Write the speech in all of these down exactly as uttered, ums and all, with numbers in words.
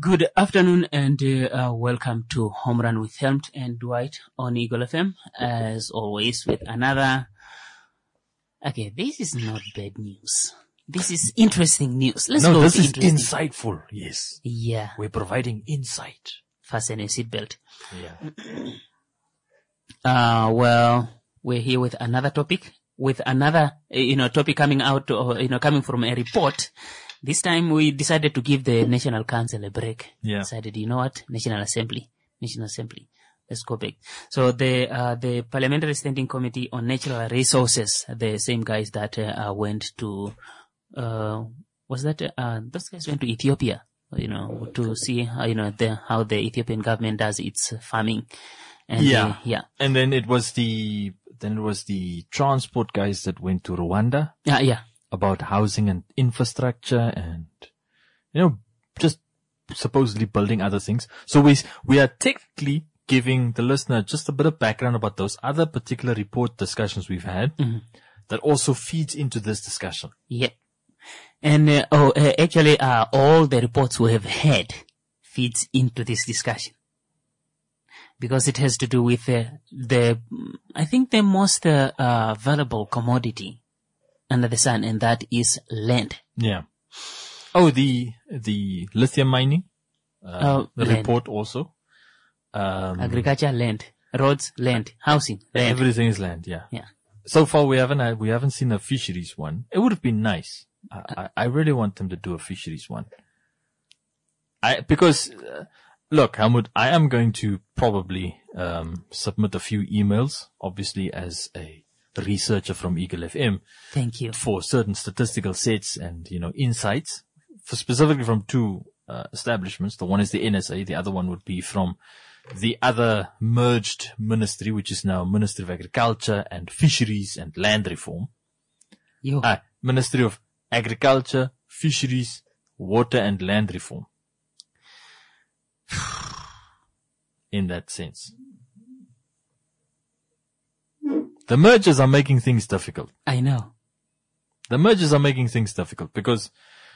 Good afternoon and uh, uh, welcome to Home Run with Helmut and Dwight on Eagle F M, as always with another... Okay, this is not bad news. This is interesting news. Let's no, go this with is interesting. insightful. Yes. Yeah. We're providing insight. Fasten your seatbelt. Yeah. Uh, well, we're here with another topic, with another, uh, you know, topic coming out, or, you know, coming from a report. This time we decided to give the National Council a break. Yeah. Decided, you know what? National Assembly. National Assembly. Let's go back. So the, uh, the Parliamentary Standing Committee on Natural Resources, the same guys that, uh, went to, uh, was that, uh, those guys went to Ethiopia, you know, to see how, you know, the, how the Ethiopian government does its farming. And yeah. They, yeah. And then it was the, then it was the transport guys that went to Rwanda. Yeah, yeah. About housing and infrastructure and, you know, just supposedly building other things. So we, we are technically giving the listener just a bit of background about those other particular report discussions we've had mm-hmm. that also feeds into this discussion. Yeah. And, uh, oh, uh, actually, uh, all the reports we have had feeds into this discussion. Because it has to do with uh, the, I think the most uh, uh, valuable commodity under the sun, and that is land. Yeah. Oh, the the lithium mining. Uh, oh, the land. Report also. Um, Agriculture, land, roads, land, housing, land. Everything is land. Yeah. Yeah. So far, we haven't had, we haven't seen a fisheries one. It would have been nice. I, I, I really want them to do a fisheries one. I because uh, look, Helmut, I am going to probably um submit a few emails, obviously as a researcher from Eagle F M. Thank you. For certain statistical sets and, you know, insights, for specifically from two uh, establishments. The one is the N S A. The other one would be from the other merged ministry, which is now Ministry of Agriculture and Fisheries and Land Reform. Yo. Uh, Ministry of Agriculture, Fisheries, Water and Land Reform. In that sense. The mergers are making things difficult. I know. The mergers are making things difficult because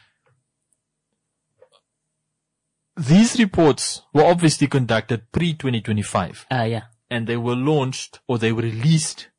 these reports were obviously conducted pre twenty twenty-five. Ah, uh, yeah. And they were launched or they were released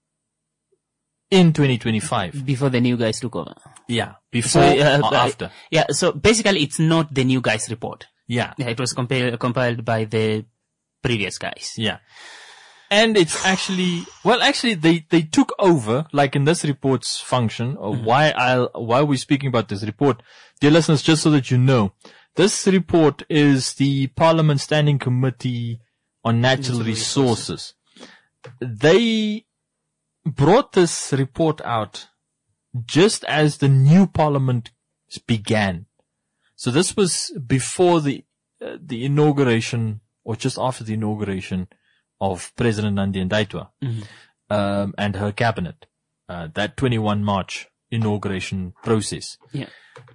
in twenty twenty-five. Before the new guys took over. Yeah. Before so, uh, or after. Yeah. So basically it's not the new guys report. Yeah. Yeah. It was compiled, compiled by the previous guys. Yeah. And it's actually, well, actually they, they took over, like in this report's function, or mm-hmm. why I'll, why we're speaking about this report. Dear listeners, just so that you know, this report is the Parliament Standing Committee on Natural, Natural Resources. Resources. They brought this report out just as the new Parliament began. So this was before the, uh, the inauguration, or just after the inauguration of President Nandi Ndaitwah, mm-hmm. um, and her cabinet, uh, that twenty-first of March inauguration process. Yeah.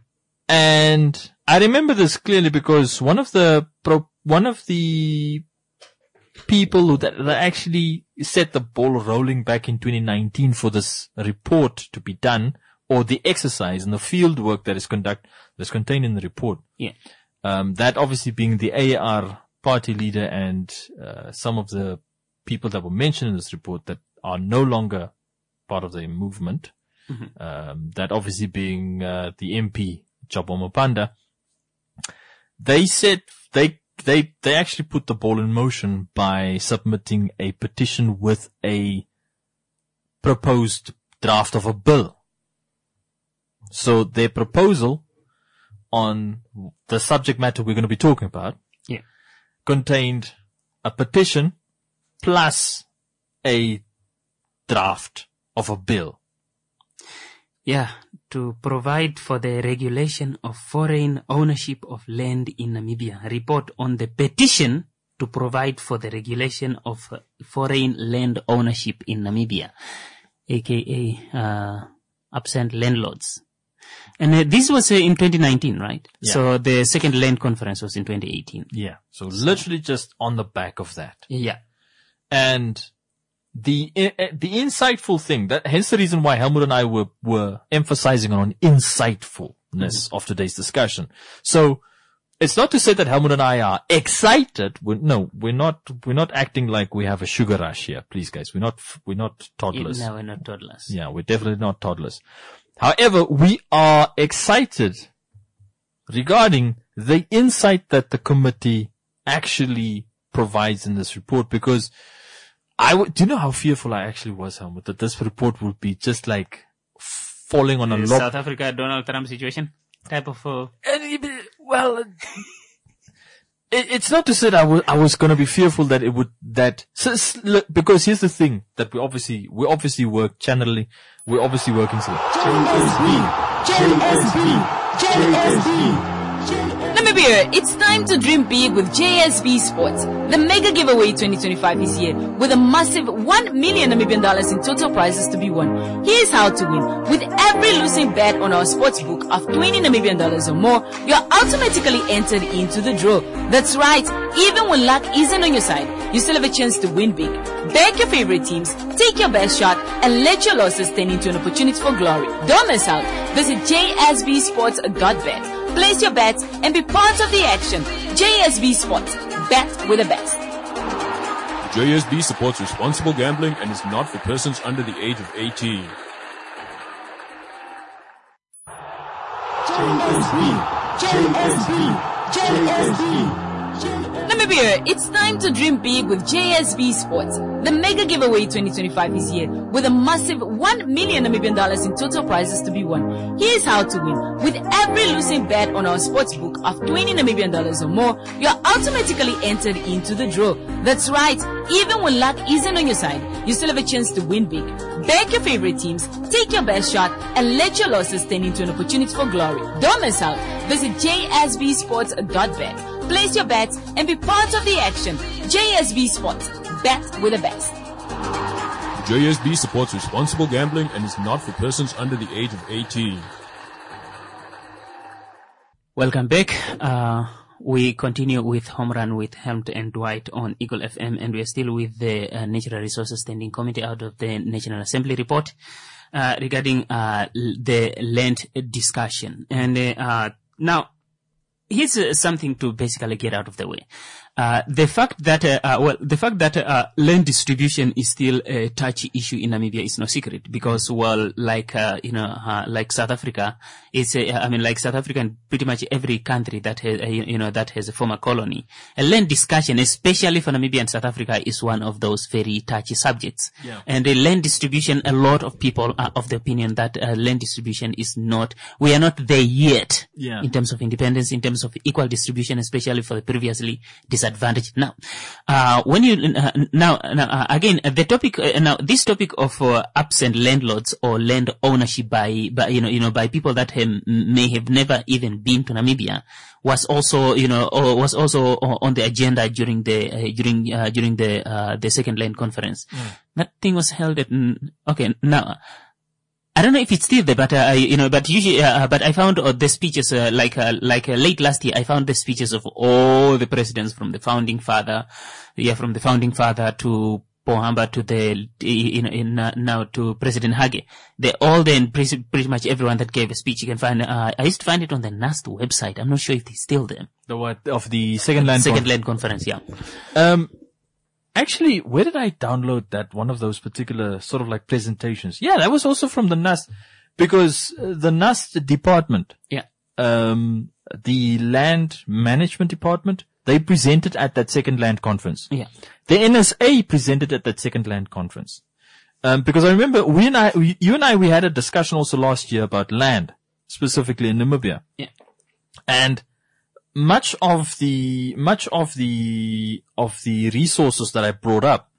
And I remember this clearly because one of the, pro- one of the people who that, that actually set the ball rolling back in twenty nineteen for this report to be done, or the exercise and the field work that is conduct, that's contained in the report. Yeah. Um, that obviously being the A R party leader and uh, some of the people that were mentioned in this report that are no longer part of the movement, mm-hmm. um, that obviously being uh, the M P Jabu Mapanda, they said they they they actually put the ball in motion by submitting a petition with a proposed draft of a bill. So their proposal on the subject matter we're going to be talking about, yeah, contained a petition plus a draft of a bill. Yeah, to provide for the regulation of foreign ownership of land in Namibia. Report on the petition to provide for the regulation of foreign land ownership in Namibia, aka uh, absent landlords. And uh, this was uh, in twenty nineteen, right? Yeah. So the second land conference was in twenty eighteen. Yeah. So literally just on the back of that. Yeah. And the uh, the insightful thing, that hence the reason why Helmut and I were were emphasizing on insightfulness mm-hmm. of today's discussion. So it's not to say that Helmut and I are excited. We're, no, we're not, we're not acting like we have a sugar rush here. Please guys, we're not, we're not toddlers. No, we're not toddlers. Yeah, we're definitely not toddlers. However, we are excited regarding the insight that the committee actually provides in this report, because I w- do you know how fearful I actually was, Helmut, that this report would be just like falling on a The lot. South Africa Donald Trump situation type of. Uh, well, it, it's not to say that I was I was going to be fearful that it would that so, look, because here's the thing that we obviously we obviously work channelly, we're obviously working so. J S B, J S B, J S B. Namibia, it's time to dream big with J S B Sports. The mega giveaway twenty twenty-five is here with a massive one million Namibian dollars in total prizes to be won. Here's how to win. With every losing bet on our sports book of twenty Namibian dollars or more, you're automatically entered into the draw. That's right. Even when luck isn't on your side, you still have a chance to win big. Back your favorite teams, take your best shot, and let your losses turn into an opportunity for glory. Don't miss out. Visit j s b sports dot bet. Place your bets and be part of the action. J S B Sports. Bet with the best. J S B supports responsible gambling and is not for persons under the age of eighteen. J S B, J S B, J S B. Namibia, it's time to dream big with J S B Sports. The mega giveaway twenty twenty-five is here with a massive one million Namibian dollars in total prizes to be won. Here's how to win. With every losing bet on our sports book of twenty Namibian dollars or more, you're automatically entered into the draw. That's right. Even when luck isn't on your side, you still have a chance to win big. Back your favorite teams, take your best shot, and let your losses turn into an opportunity for glory. Don't miss out. Visit j s b sports dot bet. Place your bets and be part of the action. J S B Sports. Bet with the best. J S B supports responsible gambling and is not for persons under the age of eighteen. Welcome back. Uh, we continue with Home Run with Helmut and Dwight on Eagle F M, and we are still with the uh, Natural Resources Standing Committee out of the National Assembly report uh, regarding uh, the land discussion. And uh, uh, now, here's uh, something to basically get out of the way. Uh, the fact that, uh, uh, well, the fact that, uh, land distribution is still a touchy issue in Namibia is no secret because, well, like, uh, you know, uh, like South Africa, it's a, I mean, like South Africa and pretty much every country that has, uh, you know, that has a former colony. A land discussion, especially for Namibia and South Africa, is one of those very touchy subjects. Yeah. And the land distribution, a lot of people are of the opinion that, uh, land distribution is not, we are not there yet. Yeah. In terms of independence, in terms of equal distribution, especially for the previously disadvantaged. Now, uh, when you, uh, now, now uh, again, uh, the topic, uh, now, this topic of, uh, absent landlords or land ownership by, by, you know, you know, by people that have, may have never even been to Namibia was also, you know, or was also on the agenda during the, uh, during, uh, during the, uh, the second land conference. Mm. That thing was held at, okay, now, I don't know if it's still there, but, uh, you know, but usually, uh, but I found uh, the speeches, uh, like, uh, like, uh, late last year, I found the speeches of all the presidents from the founding father, yeah, from the founding father to Pohamba to the, you know, in, uh, now to President Hage. They all then, pretty, pretty much everyone that gave a speech, you can find, uh, I used to find it on the N A S T website. I'm not sure if it's still there. The what? Of the second land Second con- land conference, yeah. Um, Actually, where did I download that one of those particular sort of like presentations? Yeah, that was also from the N A S T, because uh, the N A S T department, Yeah. um, the land management department, they presented at that second land conference. Yeah. The N S A presented at that second land conference. Um, because I remember we and I, we, you and I, we had a discussion also last year about land, specifically in Namibia. Yeah. And much of the, much of the, of the resources that I brought up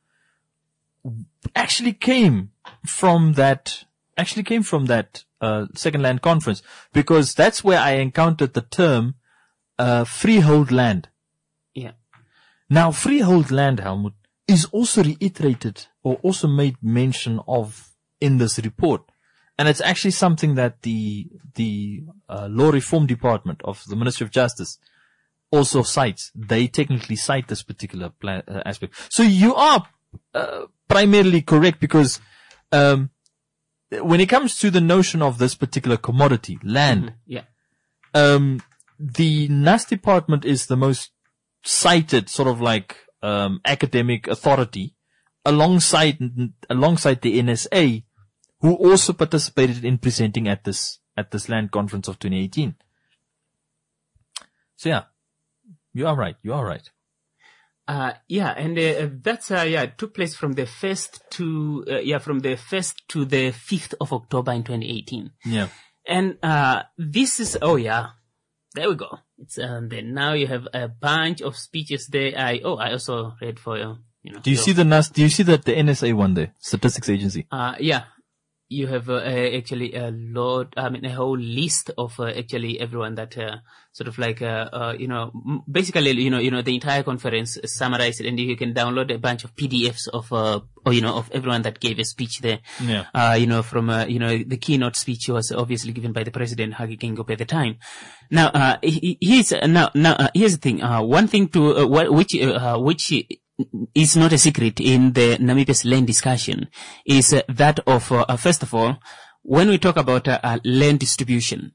actually came from that, actually came from that, uh, second land conference, because that's where I encountered the term, uh, freehold land. Yeah. Now, freehold land, Helmut, is also reiterated or also made mention of in this report. And it's actually something that the, the, uh, law reform department of the Ministry of Justice also cites. They technically cite this particular plan, uh, aspect. So you are, uh, primarily correct because, um, when it comes to the notion of this particular commodity, land, Mm-hmm. Yeah. um, the N A S department is the most cited sort of like um, academic authority alongside alongside the N S A, who also participated in presenting at this at this land conference of twenty eighteen. So yeah, you are right. You are right. Uh, yeah, and uh, that's uh, yeah took place from the first to uh, yeah from the first to the fifth of October in twenty eighteen. Yeah, and uh, this is oh yeah, there we go. It's um, then now you have a bunch of speeches there. I oh I also read for you. You know. Do you so, see the N A S? Do you see that the N S A one there, Statistics Agency? Uh yeah. You have uh, uh, actually a lot, I mean, a whole list of uh, actually everyone that uh, sort of like, uh, uh, you know, m- basically, you know, you know, the entire conference summarized, and you can download a bunch of P D Fs of, uh, or, you know, of everyone that gave a speech there. Yeah. Uh, you know, from, uh, you know, the keynote speech was obviously given by the president, Hage Geingob, at the time. Now, uh, he, here's, uh, now, now, uh, here's the thing, uh, one thing to, uh, wh- which, uh, which, is not a secret in the Namibia's land discussion is uh, that of, uh, uh, first of all, when we talk about uh, uh, land distribution,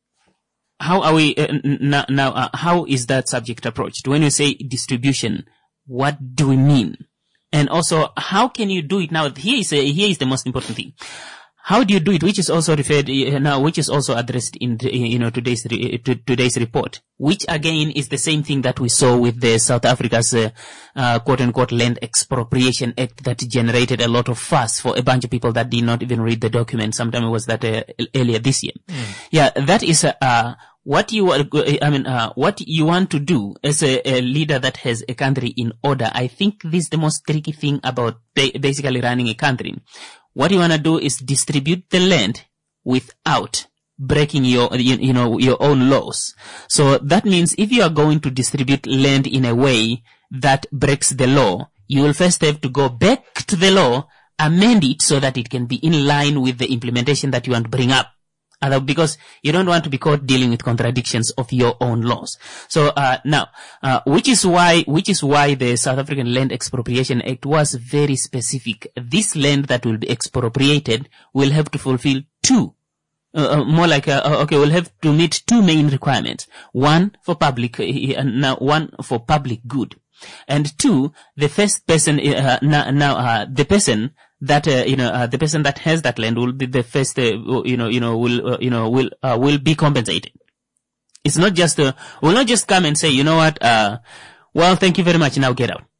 how are we, uh, n- now, now uh, how is that subject approached? When we say distribution, what do we mean? And also, how can you do it now? Here is, uh, here is the most important thing. How do you do it? Which is also referred uh, now, which is also addressed in the, you know today's re, to, today's report. Which again is the same thing that we saw with the South Africa's uh, uh, quote unquote Land Expropriation Act that generated a lot of fuss for a bunch of people that did not even read the document. Sometime it was that uh, earlier this year. Mm. Yeah, that is uh, uh what you are. I mean, uh, what you want to do as a, a leader that has a country in order. I think this is the most tricky thing about ba- basically running a country. What you want to do is distribute the land without breaking your, you, you know, your own laws. So that means if you are going to distribute land in a way that breaks the law, you will first have to go back to the law, amend it so that it can be in line with the implementation that you want to bring up. Uh, because you don't want to be caught dealing with contradictions of your own laws. So, uh, now, uh, which is why, which is why the South African Land Expropriation Act was very specific. This land that will be expropriated will have to fulfill two, uh, uh, more like, uh, okay, we'll have to meet two main requirements. One for public, uh, now one for public good. And two, the first person, uh, now, now, uh, the person that, uh, you know, uh, the person that has that land will be the first, uh, you know, you know, will, uh, you know, will, uh, will be compensated. It's not just, uh, will not just come and say, you know what, uh, well, thank you very much, now get out.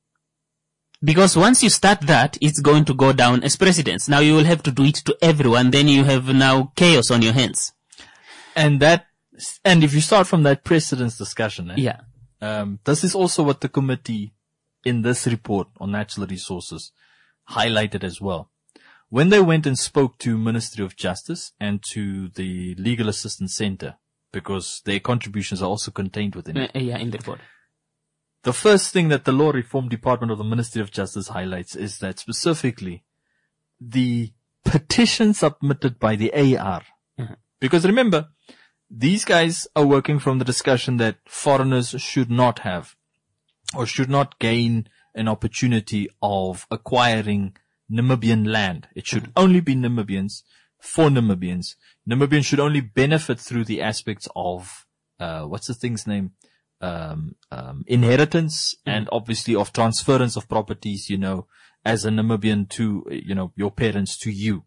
Because once you start that, it's going to go down as precedence. Now you will have to do it to everyone, then you have now chaos on your hands. And that, and if you start from that precedence discussion, eh, yeah. Um, this is also what the committee in this report on natural resources highlighted as well. When they went and spoke to Ministry of Justice and to the Legal Assistance Center, because their contributions are also contained within it. Uh, yeah, in the report. The first thing that the Law Reform Department of the Ministry of Justice highlights is that specifically the petition submitted by the A R. Mm-hmm. Because remember, these guys are working from the discussion that foreigners should not have or should not gain an opportunity of acquiring Namibian land. It should mm-hmm. only be Namibians for Namibians. Namibians should only benefit through the aspects of, uh, what's the thing's name? Um, um, inheritance mm-hmm. and obviously of transference of properties, you know, as a Namibian to, you know, your parents to you.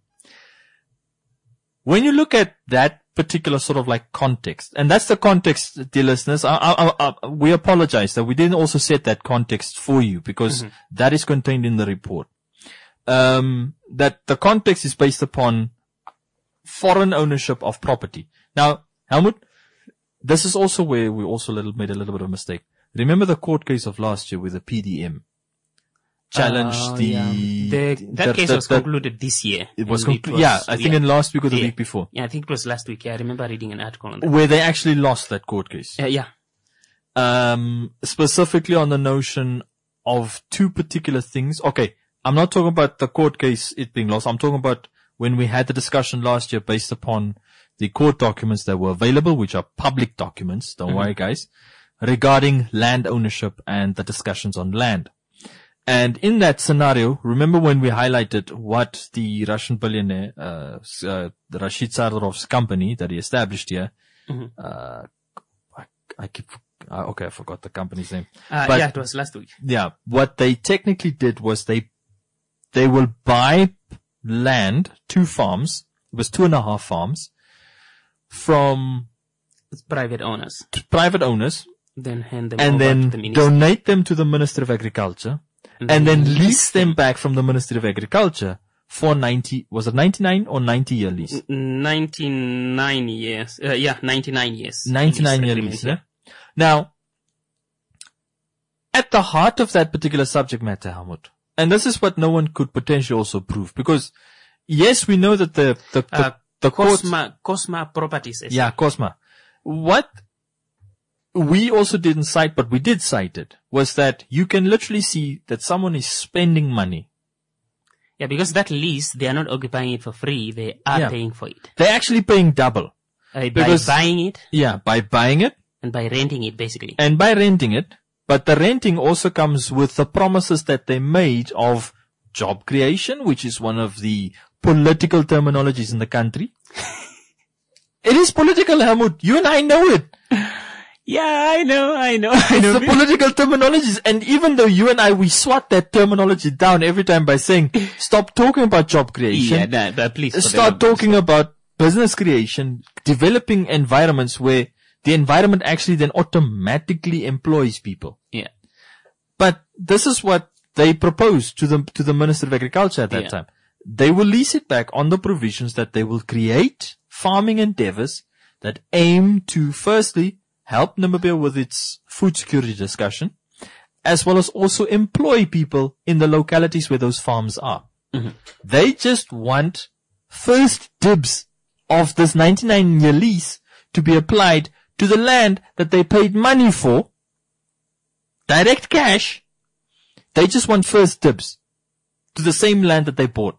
When you look at that particular sort of like context, and that's the context, dear listeners, I, I, I, we apologize that we didn't also set that context for you because mm-hmm. that is contained in the report. Um, that the context is based upon foreign ownership of property. Now, Helmut, this is also where we also little, made a little bit of a mistake. Remember the court case of last year with the P D M? Challenged uh, the, yeah. the, that the, case the, was the, concluded this year. It was, conclu- it was yeah, I think yeah. in last week or the yeah. week before. Yeah, I think it was last week. Yeah, I remember reading an article on that. Where they actually lost that court case. Uh, yeah. Um, specifically on the notion of two particular things. Okay. I'm not talking about the court case, it being lost. I'm talking about when we had the discussion last year based upon the court documents that were available, which are public documents. Don't mm-hmm. worry, guys, regarding land ownership and the discussions on land. And in that scenario, remember when we highlighted what the Russian billionaire, uh, uh Rashid Sardarov's company that he established here, mm-hmm. uh, I keep, uh, okay, I forgot the company's name. Uh, But- yeah, it was last week. Yeah, what they technically did was they, they will buy land, two farms, it was two and a half farms, from It's private owners. private owners, Then hand them and over then to the minister. donate them to the Minister of Agriculture, and then lease them back from the Ministry of Agriculture for ninety, was it ninety-nine or ninety year lease? ninety-nine years. Uh, yeah, ninety-nine years. ninety-nine year agreement, lease, yeah? Now, at the heart of that particular subject matter, Helmut, and this is what no one could potentially also prove, because yes, we know that the, the, the, Uh, the courts, Cosma, Cosma Properties. S A. yeah, Cosma. What we also didn't cite, but we did cite it, was that you can literally see that someone is spending money. Yeah, because that lease, they are not occupying it for free. They are Yeah. paying for it. They're actually paying double. Uh, by Because- buying it Yeah, by buying it and by renting it, basically. and by renting it, but the renting also comes with the promises that they made of job creation, which is one of the political terminologies in the country. It is political, Helmut. You and I know it. Yeah, I know, I know, I It's know. the political terminologies. And even though you and I, we swat that terminology down every time by saying, stop talking about job creation. Yeah, nah, but please. for the Start love of talking about business creation, developing environments where the environment actually then automatically employs people. Yeah. But this is what they proposed to the, to the Minister of Agriculture at that Yeah. time. They will lease it back on the provisions that they will create farming endeavors that aim to firstly help Namibia with its food security discussion, as well as also employ people in the localities where those farms are. They just want first dibs of this ninety-nine year lease to be applied to the land that they paid money for, direct cash. They just want first dibs to the same land that they bought.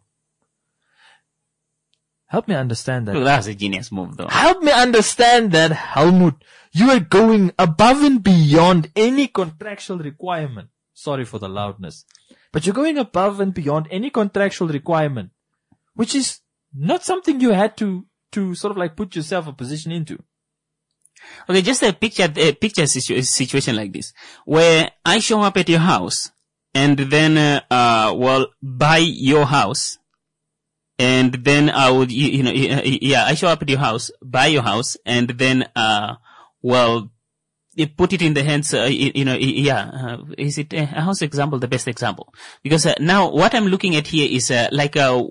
Help me understand that. Look, that was a genius move, though. Help me understand that, Helmut. You are going above and beyond any contractual requirement. Sorry for the loudness. But you're going above and beyond any contractual requirement, which is not something you had to, to sort of like put yourself a position into. Okay, just a picture, a picture situ- situation like this, where I show up at your house, and then, uh, uh well, buy your house, and then I would, you, you know, yeah, I show up at your house, buy your house, and then, uh, well, you put it in the hands, uh, you, you know, yeah, uh, is it, uh, how's example the best example? Because uh, now what I'm looking at here is, uh, like a,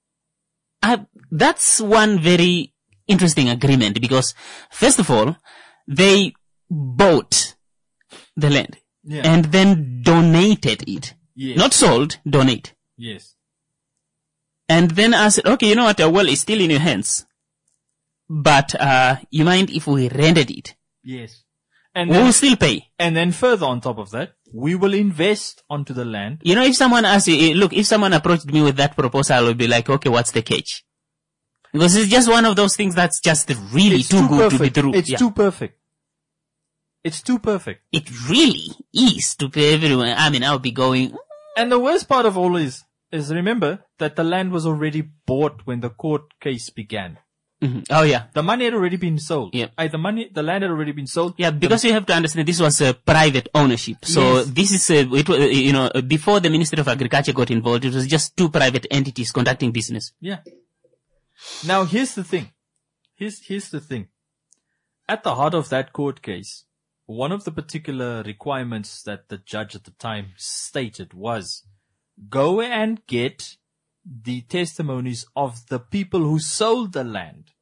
I, that's one very interesting agreement, because first of all, they bought the land Yeah. and then donated it. Yes. Not sold, donate. Yes. And then I said, okay, you know what, uh, well, it's still in your hands. But, uh, you mind if we rented it? Yes. And We will then, still pay. and then further on top of that, we will invest onto the land. You know, if someone asks you, eh, look, if someone approached me with that proposal, I would be like, okay, what's the catch? Because it's just one of those things that's just really It's too, too good perfect. to be true. It's Yeah. too perfect. It's too perfect. It really is to pay everyone. I mean, I'll be going, And the worst part of all is, is remember that the land was already bought when the court case began. mhm. Oh yeah. The money had already been sold. Yeah. Uh, the money, the land had already been sold. Yeah, because you have to understand this was a private ownership. So Yes. this is a, it was, uh, you know, uh, before the Ministry of Agriculture got involved, it was just two private entities conducting business. Yeah. Now here's the thing. Here's, here's the thing. At the heart of that court case, one of the particular requirements that the judge at the time stated was go and get the testimonies of the people who sold the land.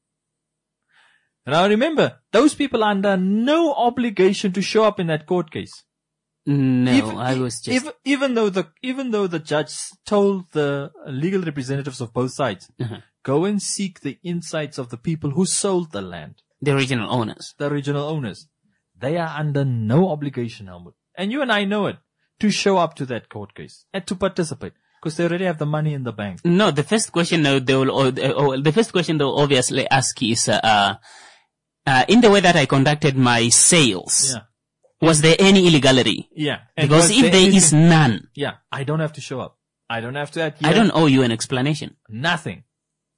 Now remember, those people are under no obligation to show up in that court case. No, Even- I was just, even, even though the even though the judge told the legal representatives of both sides, Uh-huh. go and seek the insights of the people who sold the land, the original owners. the original owners. They are under no obligation, Helmut. And you and I know it, to show up to that court case and to participate because they already have the money in the bank. No, the first question uh, they will, uh, uh, the first question they'll obviously ask is, uh, uh, uh, in the way that I conducted my sales, Yeah. was there any illegality? Yeah. And Because was if there anything- is none, yeah, I don't have to show up. I don't have to add I don't owe you an explanation. nothing.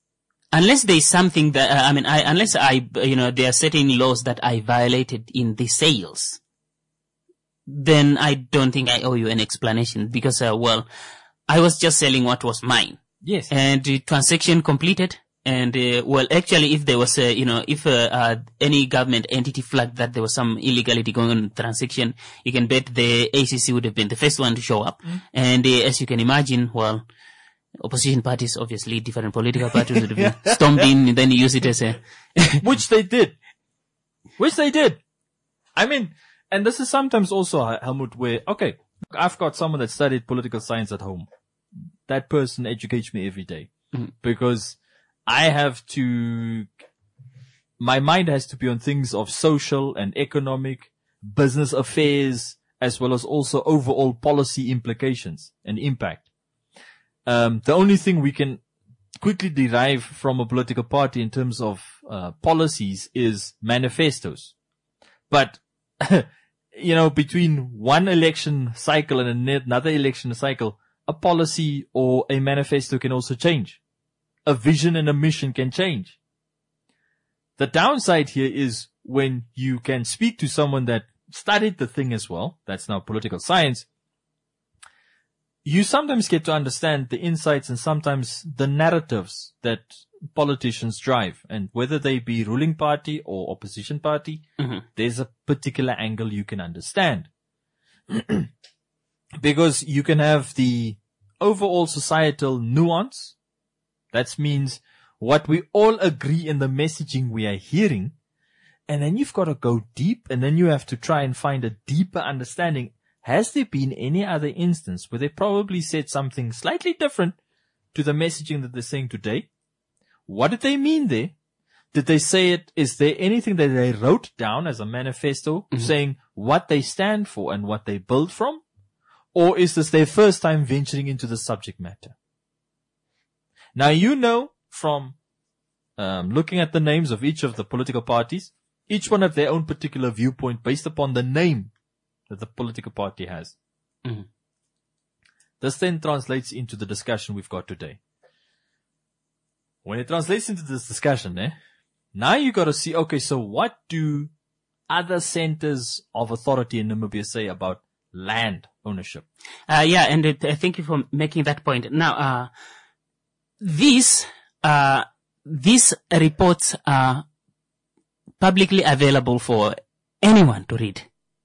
unless there is something that, uh, I mean, I, unless I, you know, there are certain laws that I violated in the sales, then I don't think I owe you an explanation because, uh, well, I was just selling what was mine. Yes. And the transaction completed. And, uh, well, actually, if there was, uh, you know, if, uh, uh, any government entity flagged that there was some illegality going on in the transaction, you can bet the A C C would have been the first one to show up. Mm. And, uh, as you can imagine, well, opposition parties, obviously, different political parties would have been stormed in and then use it as a... Which they did. Which they did. I mean, and this is sometimes also, Helmut, where, okay, I've got someone that studied political science at home. That person educates me every day. Mm. Because I have to, my mind has to be on things of social and economic, business affairs, as well as also overall policy implications and impact. Um, the only thing we can quickly derive from a political party in terms of uh, policies is manifestos. But, you know, between one election cycle and another election cycle, a policy or a manifesto can also change. A vision and a mission can change. The downside here is when you can speak to someone that studied the thing as well, that's now political science, you sometimes get to understand the insights and sometimes the narratives that politicians drive. And whether they be ruling party or opposition party, mm-hmm. there's a particular angle you can understand. Because you can have the overall societal nuance. That means what we all agree in the messaging we are hearing. And then you've got to go deep and then you have to try and find a deeper understanding. Has there been any other instance where they probably said something slightly different to the messaging that they're saying today? What did they mean there? Did they say it? Is there anything that they wrote down as a manifesto mm-hmm. saying what they stand for and what they build from? Or is this their first time venturing into the subject matter? Now, you know from um, looking at the names of each of the political parties, each one have their own particular viewpoint based upon the name that the political party has. Mm-hmm. This then translates into the discussion we've got today. When it translates into this discussion, eh, now you got to see, okay, so what do other centers of authority in Namibia say about land ownership? Uh, yeah, and uh, thank you for making that point. Now, uh, these, uh, these reports are publicly available for anyone to read.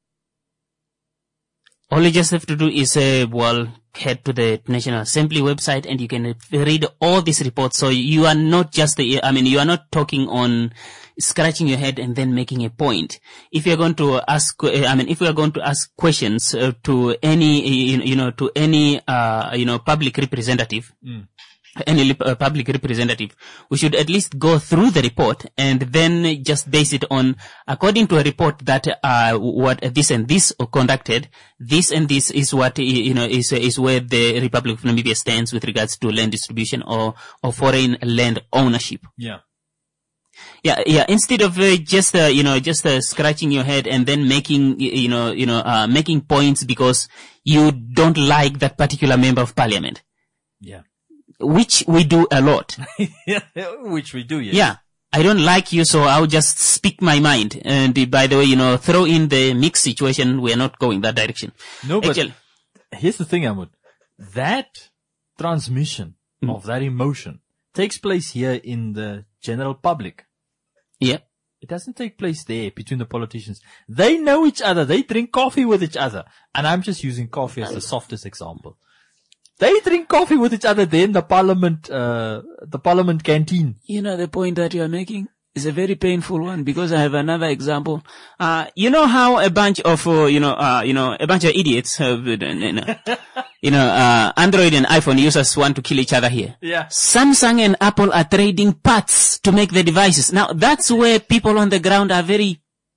All you just have to do is, uh, well, head to the National Assembly website and you can read all these reports. So you are not just, the, I mean, you are not talking on scratching your head and then making a point. If you're going to ask, I mean, if we are going to ask questions uh, to any, you know, to any, uh, you know, public representative, mm. any uh, public representative, we should at least go through the report and then just base it on, according to a report that, uh, what this and this conducted, this and this is what, you know, is, is where the Republic of Namibia stands with regards to land distribution or, or foreign land ownership. Yeah. Yeah, yeah, instead of uh, just, uh, you know, just uh, scratching your head and then making, you know, you know, uh, making points because you don't like that particular member of parliament. Yeah. Which we do a lot. Which we do, yes. Yeah. I don't like you, so I'll just speak my mind. And uh, by the way, you know, throw in the mixed situation. We are not going that direction. No, but Actually, here's the thing, Ahmad. That transmission mm. of that emotion takes place here in the general public. Yeah. It doesn't take place there between the politicians. They know each other. They drink coffee with each other. And I'm just using coffee as the softest example. They drink coffee with each other there in the parliament, uh, the parliament canteen. You know, the point that you are making is a very painful one because I have another example. Uh, you know how a bunch of, uh, you know, uh, you know, a bunch of idiots, uh, you know, you know, uh, Android and iPhone users want to kill each other here. Yeah. Samsung and Apple are trading parts to make the devices. Now, that's where people on the ground are very,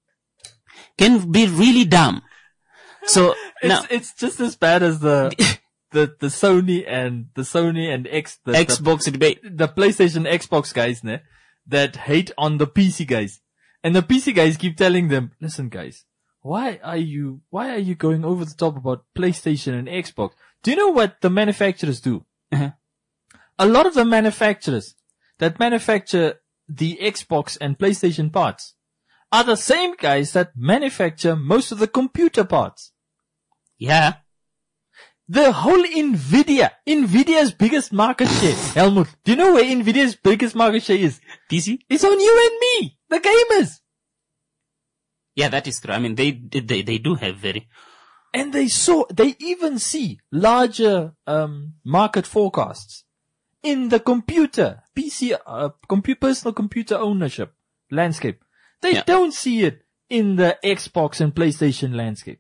can be really dumb. So, it's, now. It's just as bad as the, The, the Sony and the Sony and X, the, Xbox the, debate, the PlayStation Xbox guys, ne, that hate on the P C guys. And the P C guys keep telling them, listen guys, why are you, why are you going over the top about PlayStation and Xbox? Do you know what the manufacturers do? Uh-huh. A lot of the manufacturers, that manufacture the Xbox and PlayStation parts are the same guys that manufacture most of the computer parts. Yeah. The whole Nvidia, Nvidia's biggest market share. Helmut, do you know where Nvidia's biggest market share is? P C? It's on you and me, the gamers. Yeah, that is true. I mean, they, they, they do have very... And they saw, they even see larger, um, market forecasts in the computer, P C, uh, computer, personal computer ownership landscape. They Yeah. don't see it in the Xbox and PlayStation landscape.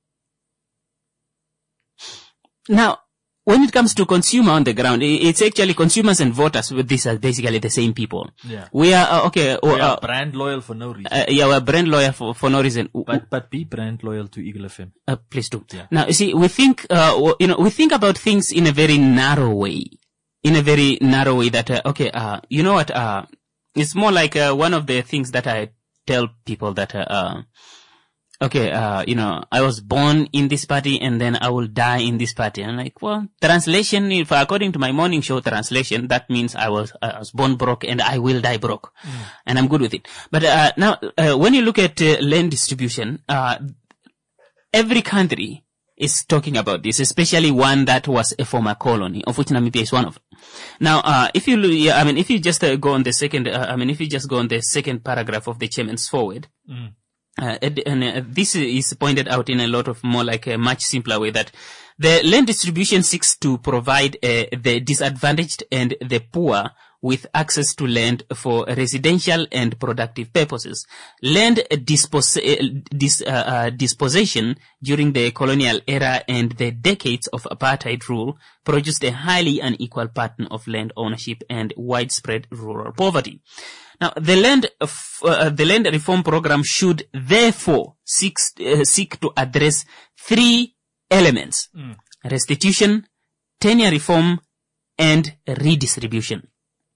Now, when it comes to consumer on the ground, i- it's actually consumers and voters. These are basically the same people. Yeah. We are, uh, okay, We uh, are brand loyal for no reason. uh, yeah, we're brand loyal for, for no reason. But, but be brand loyal to Eagle F M. Uh, please do. Yeah. Now, you see, we think, uh, w- you know, we think about things in a very narrow way. In a very narrow way that, uh, okay, uh, you know what, uh, it's more like, uh, one of the things that I tell people that, uh, uh okay, uh, you know, I was born in this party and then I will die in this party. I'm like, well, translation, if according to my morning show translation, that means I was, I was born broke and I will die broke. Mm. And I'm good with it. But, uh, now, uh, when you look at uh, land distribution, uh, every country is talking about this, especially one that was a former colony, of which Namibia is one of. Now, uh, if you, yeah, I mean, if you just uh, go on the second, uh, I mean, if you just go on the second paragraph of the chairman's forward, mm. Uh, and, and uh, this is pointed out in a lot of more like a much simpler way that the land distribution seeks to provide uh, the disadvantaged and the poor with access to land for residential and productive purposes. Land dispos- uh, dis- uh, uh, dispossession during the colonial era and the decades of apartheid rule produced a highly unequal pattern of land ownership and widespread rural poverty. Now, the land, uh, the land reform program should therefore seek, uh, seek to address three elements: mm. restitution, tenure reform, and redistribution.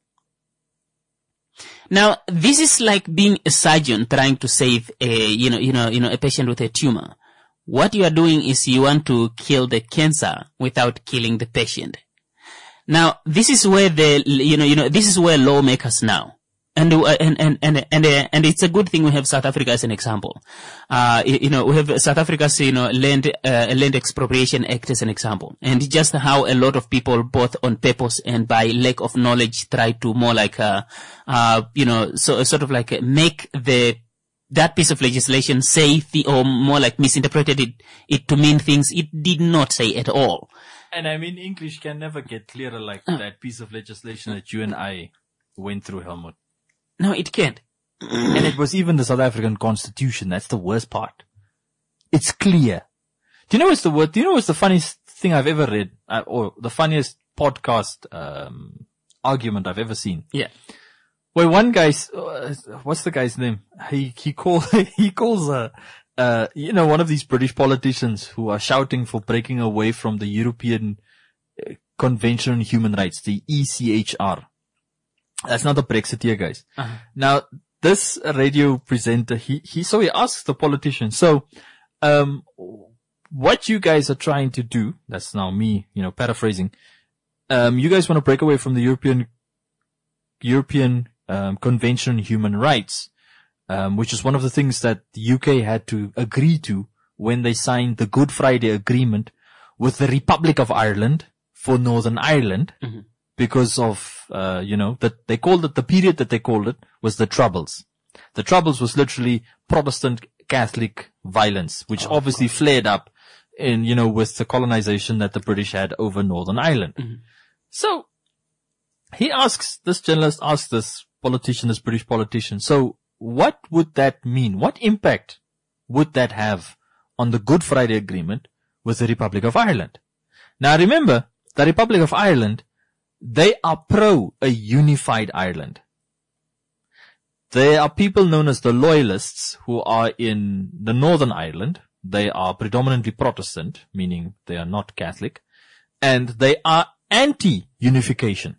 Now, this is like being a surgeon trying to save a, you know, you know, you know, a patient with a tumor. What you are doing is you want to kill the cancer without killing the patient. Now, this is where the, you know, you know, this is where lawmakers now. And, uh, and, and, and, and, uh, and it's a good thing we have South Africa as an example. Uh, you, you know, we have South Africa's, you know, land, uh, land expropriation act as an example. And just how a lot of people, both on purpose and by lack of knowledge, try to more like, uh, uh, you know, so, sort of like make the, that piece of legislation say, the, or more like misinterpreted it, it to mean things it did not say at all. And I mean, English can never get clearer like uh, that piece of legislation that you and I went through, Helmut. No, it can't. And it was even the South African Constitution. That's the worst part. It's clear. Do you know what's the word? Do you know what's the funniest thing I've ever read, uh, or the funniest podcast um, argument I've ever seen? Yeah. Where one guy's, uh, what's the guy's name? He he call he calls uh, uh you know one of these British politicians who are shouting for breaking away from the European Convention on Human Rights, the E C H R. That's not the Brexiteer, guys. Uh-huh. Now, this radio presenter, he, he, so he asks the politician, so, um, what you guys are trying to do, that's now me, you know, paraphrasing, um, you guys want to break away from the European, European, um, Convention on Human Rights, um, which is one of the things that the U K had to agree to when they signed the Good Friday Agreement with the Republic of Ireland for Northern Ireland. Mm-hmm. Because of, uh, you know, that they called it, the period that they called it was the Troubles. The Troubles was literally Protestant Catholic violence, which oh, obviously God. flared up in, you know, with the colonization that the British had over Northern Ireland. Mm-hmm. So, he asks, this journalist asks this politician, this British politician, so what would that mean? What impact would that have on the Good Friday Agreement with the Republic of Ireland? Now remember, the Republic of Ireland, they are pro a unified Ireland. There are people known as the Loyalists who are in the Northern Ireland. They are predominantly Protestant, meaning they are not Catholic, and they are anti-unification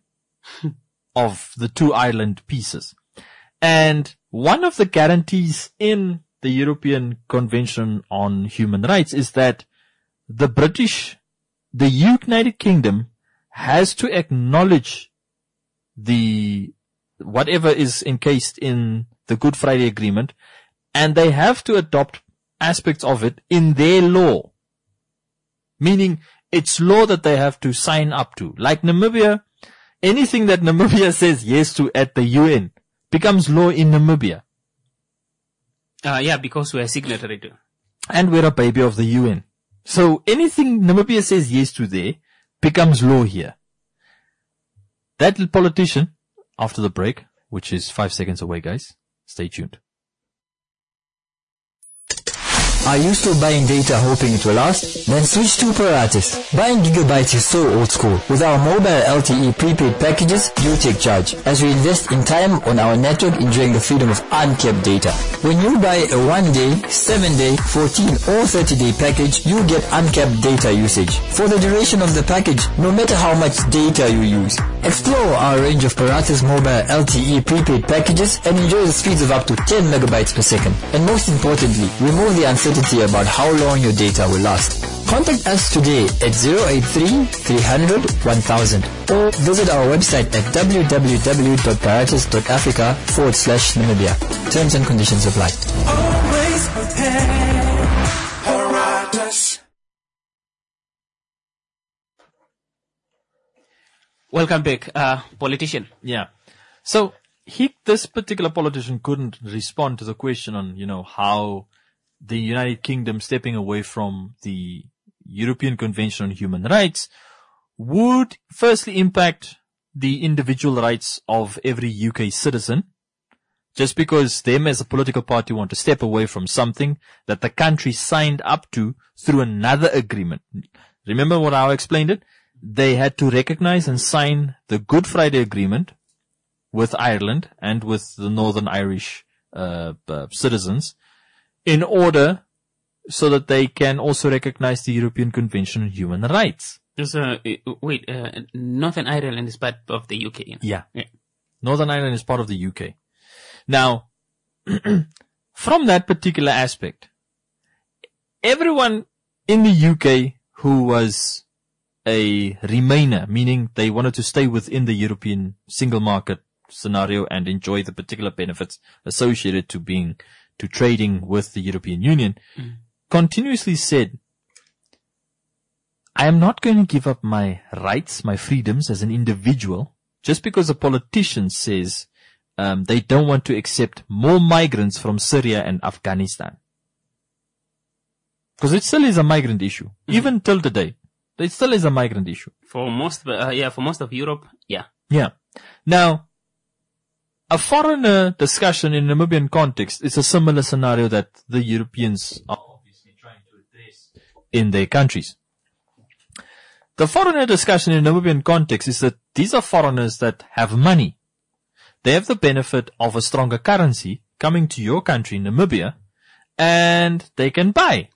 of the two Ireland pieces. And one of the guarantees in the European Convention on Human Rights is that the British, the United Kingdom, has to acknowledge the whatever is encased in the Good Friday Agreement, and they have to adopt aspects of it in their law. Meaning, it's law that they have to sign up to. Like Namibia, anything that Namibia says yes to at the U N becomes law in Namibia. Uh, yeah, because we're a signatory to. And we're a baby of the U N. So anything Namibia says yes to there becomes law here. That politician, after the break, which is five seconds away, guys, stay tuned. Are you still buying data hoping it will last? Then switch to Paratus. Buying gigabytes is so old school. With our mobile L T E prepaid packages, you take charge, as we invest in time on our network, enjoying the freedom of uncapped data. When you buy a one day, seven day, fourteen or thirty day package, you get uncapped data usage for the duration of the package, no matter how much data you use. Explore our range of Paratus mobile L T E prepaid packages and enjoy the speeds of up to ten megabytes per second. And most importantly, remove the uncertainty about how long your data will last. Contact us today at zero eight three, three hundred, one thousand or visit our website at w w w dot paratus dot africa forward slash Namibia. Terms and conditions apply. Always prepare. Paratus. Welcome back, uh, politician. Yeah. So he, this particular politician couldn't respond to the question on, you know, how the United Kingdom stepping away from the European Convention on Human Rights would firstly impact the individual rights of every U K citizen, just because them as a political party want to step away from something that the country signed up to through another agreement. Remember what I explained it? They had to recognize and sign the Good Friday Agreement with Ireland and with the Northern Irish uh, uh, citizens, in order so that they can also recognize the European Convention on Human Rights. So, uh, wait, uh, Northern Ireland is part of the U K. You know? Yeah. yeah. Northern Ireland is part of the U K. Now, from that particular aspect, everyone in the U K who was a Remainer, meaning they wanted to stay within the European single market scenario and enjoy the particular benefits associated to being to trading with the European Union, mm. continuously said, I am not going to give up my rights, my freedoms as an individual, just because a politician says um, they don't want to accept more migrants from Syria and Afghanistan. Because it still is a migrant issue, mm-hmm. even till today. It still is a migrant issue. For most, uh, yeah, for most of Europe, yeah. Yeah. Now, a foreigner discussion in Namibian context is a similar scenario that the Europeans are obviously trying to address in their countries. The foreigner discussion in Namibian context is that these are foreigners that have money. They have the benefit of a stronger currency coming to your country, Namibia, and they can buy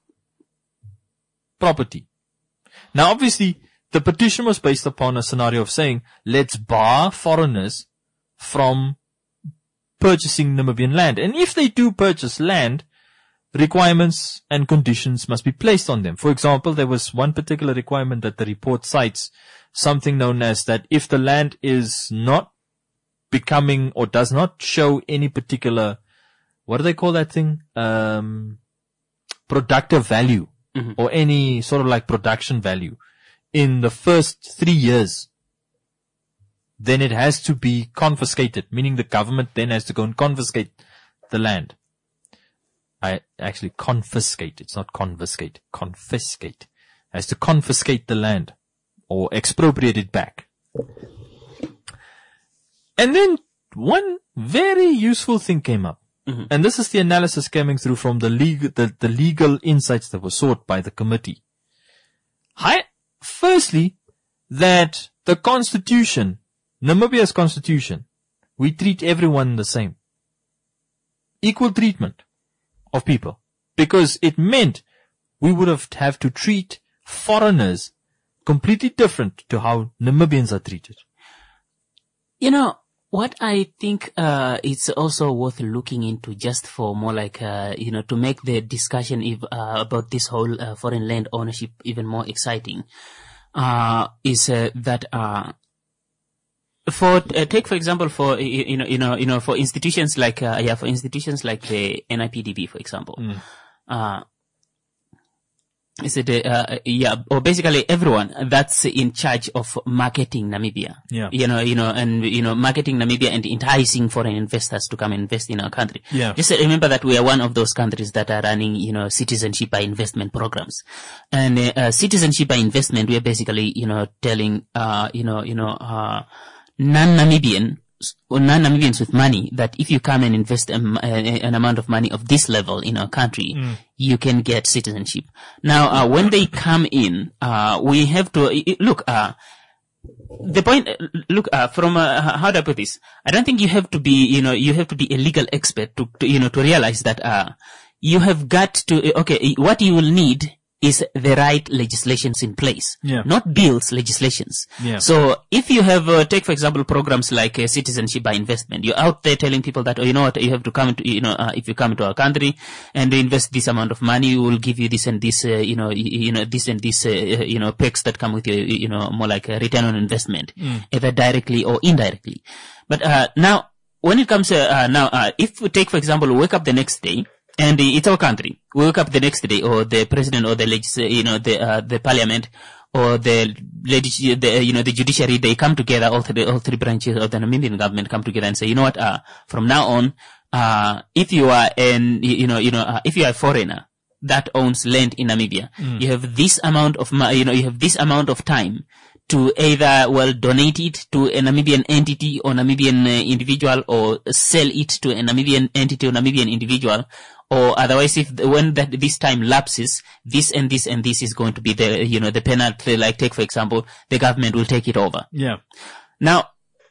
property. Now, obviously, the petition was based upon a scenario of saying, let's bar foreigners from purchasing Namibian land. And if they do purchase land, requirements and conditions must be placed on them. For example, there was one particular requirement that the report cites, something known as that if the land is not becoming or does not show any particular, what do they call that thing? Um, productive value, mm-hmm. or any sort of like production value in the first three years, then it has to be confiscated, meaning the government then has to go and confiscate the land. I actually confiscate. It's not confiscate. Confiscate. Has to confiscate the land or expropriate it back. And then one very useful thing came up. Mm-hmm. And this is the analysis coming through from the legal, the, the legal insights that were sought by the committee. Hi, firstly, that the constitution, Namibia's constitution, we treat everyone the same. Equal treatment of people. Because it meant we would have, have to treat foreigners completely different to how Namibians are treated. You know, what I think uh it's also worth looking into, just for more like, uh you know, to make the discussion if, uh, about this whole uh, foreign land ownership even more exciting, uh is uh, that uh for uh, take for example for you, you know you know you know for institutions like uh, yeah for institutions like the N I P D B, for example. Mm. Uh, Is it, uh, yeah, or basically everyone that's in charge of marketing Namibia. Yeah. You know, you know, and, you know, marketing Namibia and enticing foreign investors to come and invest in our country. Yeah. Just remember that we are one of those countries that are running, you know, citizenship by investment programs. And, uh, citizenship by investment, we are basically, you know, telling, uh, you know, you know, uh, non-Namibian, non-Namibians with money that if you come and invest um, an amount of money of this level in our country, mm. you can get citizenship. Now, uh, when they come in, uh, we have to, look, uh, the point, look, uh, from, uh, how do I put this? I don't think you have to be, you know, you have to be a legal expert to, to you know, to realize that, uh, you have got to, okay, what you will need is the right legislations in place, yeah. not bills, legislations. Yeah. So if you have, uh, take for example, programs like uh, citizenship by investment, you're out there telling people that, oh, you know what, you have to come into, you know, uh, if you come into our country and invest this amount of money, we will give you this and this, uh, you know, you, you know, this and this, uh, you know, perks that come with your, you know, more like a return on investment, mm. either directly or indirectly. But, uh, now, when it comes, uh, uh now, uh, if we take, for example, wake up the next day, and it's our country. We wake up the next day, or the president, or the legis- you know, the uh, the parliament, or the, legis- the you know, the judiciary. They come together. All three, all three branches of the Namibian government come together and say, you know what? Uh, from now on, uh, if you are an, you know, you know, uh, if you are a foreigner that owns land in Namibia, mm. you have this amount of, you know, you have this amount of time to either, well, donate it to a Namibian entity or Namibian uh, individual, or sell it to a Namibian entity or Namibian individual, or otherwise, if when that this time lapses, this and this and this is going to be the, you know, the penalty. Like, take for example, the government will take it over. Yeah. Now,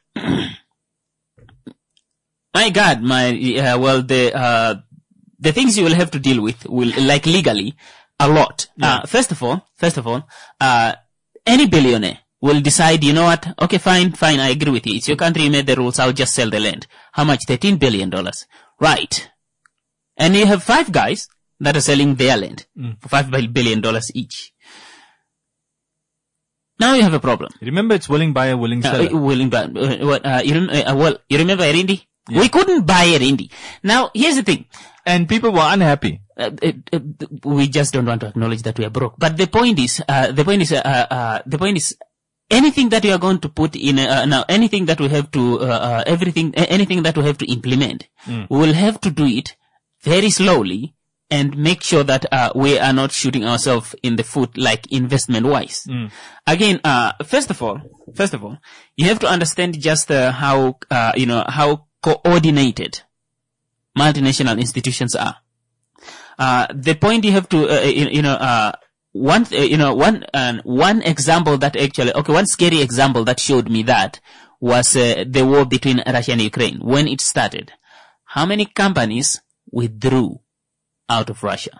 my God, my uh, well, the uh, the things you will have to deal with will, like legally, a lot. Yeah. Uh, first of all, first of all, uh, any billionaire will decide, you know what? Okay, fine, fine. I agree with you. It's your country. You made the rules. I'll just sell the land. How much? thirteen billion dollars. Right. And you have five guys that are selling their land mm. for five billion dollars each. Now you have a problem. Remember, it's willing buyer, willing seller. Uh, willing buyer. Uh, what, uh, you, uh, well, you remember Erindi? Yeah. We couldn't buy Erindi. Now, here's the thing. And people were unhappy. Uh, it, uh, we just don't want to acknowledge that we are broke. But the point is, uh, the point is, uh, uh, the point is, anything that you are going to put in, uh, now, anything that we have to, uh, uh, everything, anything that we have to implement, mm. we will have to do it very slowly and make sure that, uh, we are not shooting ourselves in the foot, like investment wise. Mm. Again, uh, first of all, first of all, you have to understand just, uh, how, uh, you know, how coordinated multinational institutions are. Uh, the point you have to, uh, you, you know, uh, one, uh, you know, one, uh, one example that actually, okay, one scary example that showed me that was, uh, the war between Russia and Ukraine. When it started, how many companies withdrew out of Russia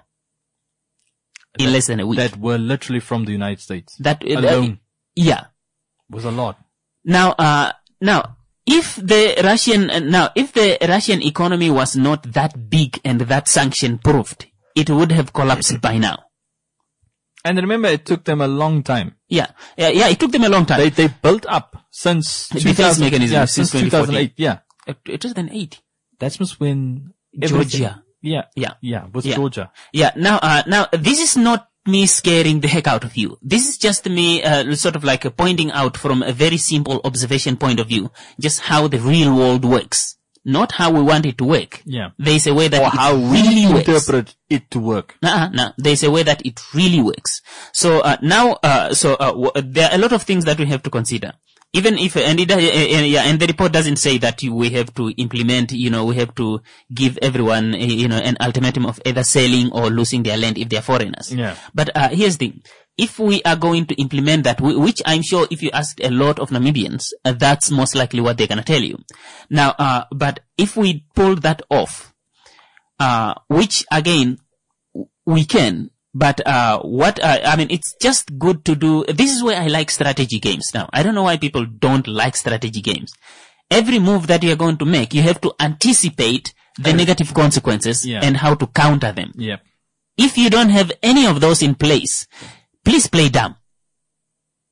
in that, less than a week? That were literally from the United States. That, uh, alone. Uh, yeah. Was a lot. Now, uh, now, if the Russian, uh, now, if the Russian economy was not that big and that sanction proofed, it would have collapsed by now. And remember, it took them a long time. Yeah, yeah, yeah. It took them a long time. They they built up since the defense mechanism yeah, since two thousand eight. Yeah, uh, two thousand eight. That was when Georgia. Yeah, yeah, yeah. Was yeah. Georgia? Yeah. Now, uh, now this is not me scaring the heck out of you. This is just me, uh, sort of like uh, pointing out from a very simple observation point of view, just how the real world works. Not how we want it to work. Yeah. There's a way that or it how really we works. interpret it to work. No, no. There's a way that it really works. So, uh, now, uh, so, uh, w- there are a lot of things that we have to consider. Even if, and it, uh, uh, yeah, and the report doesn't say that we have to implement, you know, we have to give everyone, uh, you know, an ultimatum of either selling or losing their land if they're foreigners. Yeah. But, uh, here's the thing. If we are going to implement that, which I'm sure if you ask a lot of Namibians, uh, that's most likely what they're going to tell you. Now, uh, but if we pull that off, uh, which again, we can, but, uh, what, uh, I mean, it's just good to do, this is where I like strategy games now. I don't know why people don't like strategy games. Every move that you're going to make, you have to anticipate the uh, negative consequences yeah. and how to counter them. Yeah. If you don't have any of those in place, please play dumb.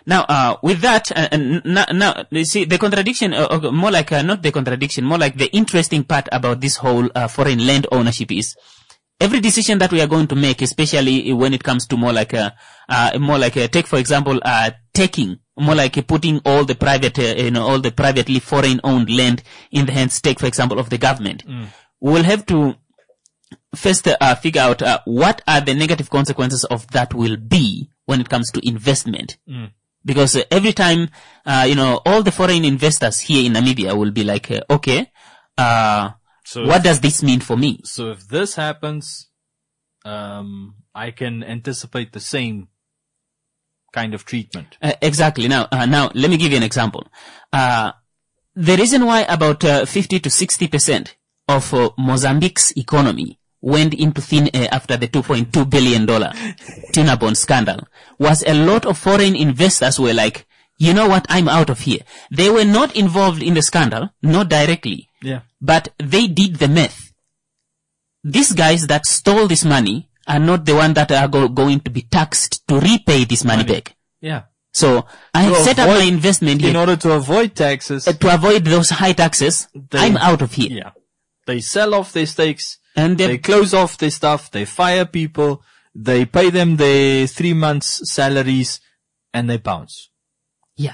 Now, uh, with that, uh, n- now, now, you see, the contradiction, uh, uh, more like, uh, not the contradiction, more like the interesting part about this whole uh, foreign land ownership is, every decision that we are going to make, especially when it comes to more like a, uh, more like a, take for example, uh, taking, more like a putting all the private, uh, you know, all the privately foreign owned land in the hands, take for example, of the government. Mm. We'll have to first uh, figure out uh, what are the negative consequences of that will be when it comes to investment. Mm. Because uh, every time, uh, you know, all the foreign investors here in Namibia will be like, uh, okay, uh, So what if, does this mean for me? So if this happens, um, I can anticipate the same kind of treatment. Uh, exactly. Now, uh, now let me give you an example. Uh, the reason why about uh, fifty to sixty percent of uh, Mozambique's economy went into thin air after the two point two billion dollars tuna bond scandal was a lot of foreign investors were like, you know what, I'm out of here. They were not involved in the scandal, not directly. Yeah. But they did the math. These guys that stole this money are not the ones that are go- going to be taxed to repay this money, money. back. Yeah. So I have set up my investment in here. order to avoid taxes. Uh, to avoid those high taxes, they, I'm out of here. Yeah. They sell off their stakes. And they close off their stuff. They fire people. They pay them their three months salaries and they bounce. Yeah.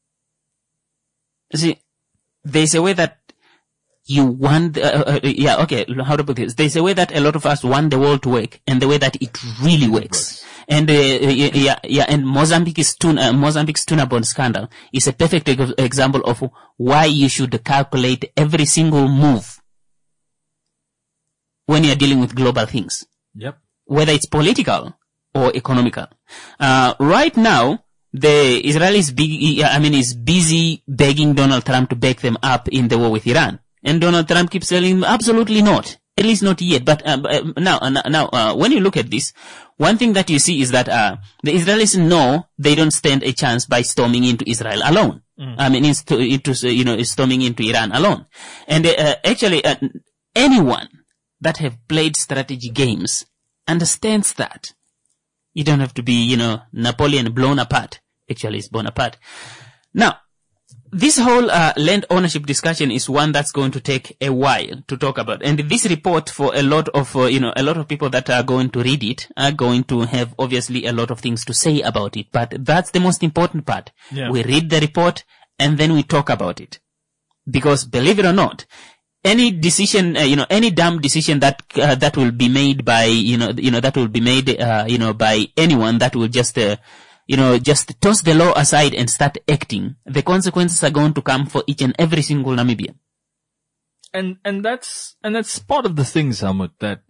See, there's a way that you want, uh, uh, yeah, okay, how to put this? There's a way that a lot of us want the world to work, and the way that it really works. And, uh, yeah, yeah, and Mozambique's tuna, Mozambique's tuna bond scandal is a perfect example of why you should calculate every single move when you're dealing with global things. Yep. Whether it's political or economical. Uh, right now, the Israelis, big, I mean, is busy begging Donald Trump to back them up in the war with Iran. And Donald Trump keeps telling him, absolutely not. At least not yet. But uh, now, uh, now, uh, when you look at this, one thing that you see is that uh, the Israelis know they don't stand a chance by storming into Israel alone. Mm. I mean, into, into you know, storming into Iran alone. And uh, actually, uh, anyone that have played strategy games understands that. You don't have to be, you know, Napoleon blown apart. Actually, it's blown apart. Now, this whole uh, land ownership discussion is one that's going to take a while to talk about. And this report, for a lot of, uh, you know, a lot of people that are going to read it are going to have obviously a lot of things to say about it. But that's the most important part. Yeah. We read the report and then we talk about it. Because believe it or not, any decision, uh, you know, any dumb decision that, uh, that will be made by, you know, you know, that will be made, uh, you know, by anyone that will just, uh, you know, just toss the law aside and start acting, the consequences are going to come for each and every single Namibian. And, and that's, and that's part of the thing, Helmut, that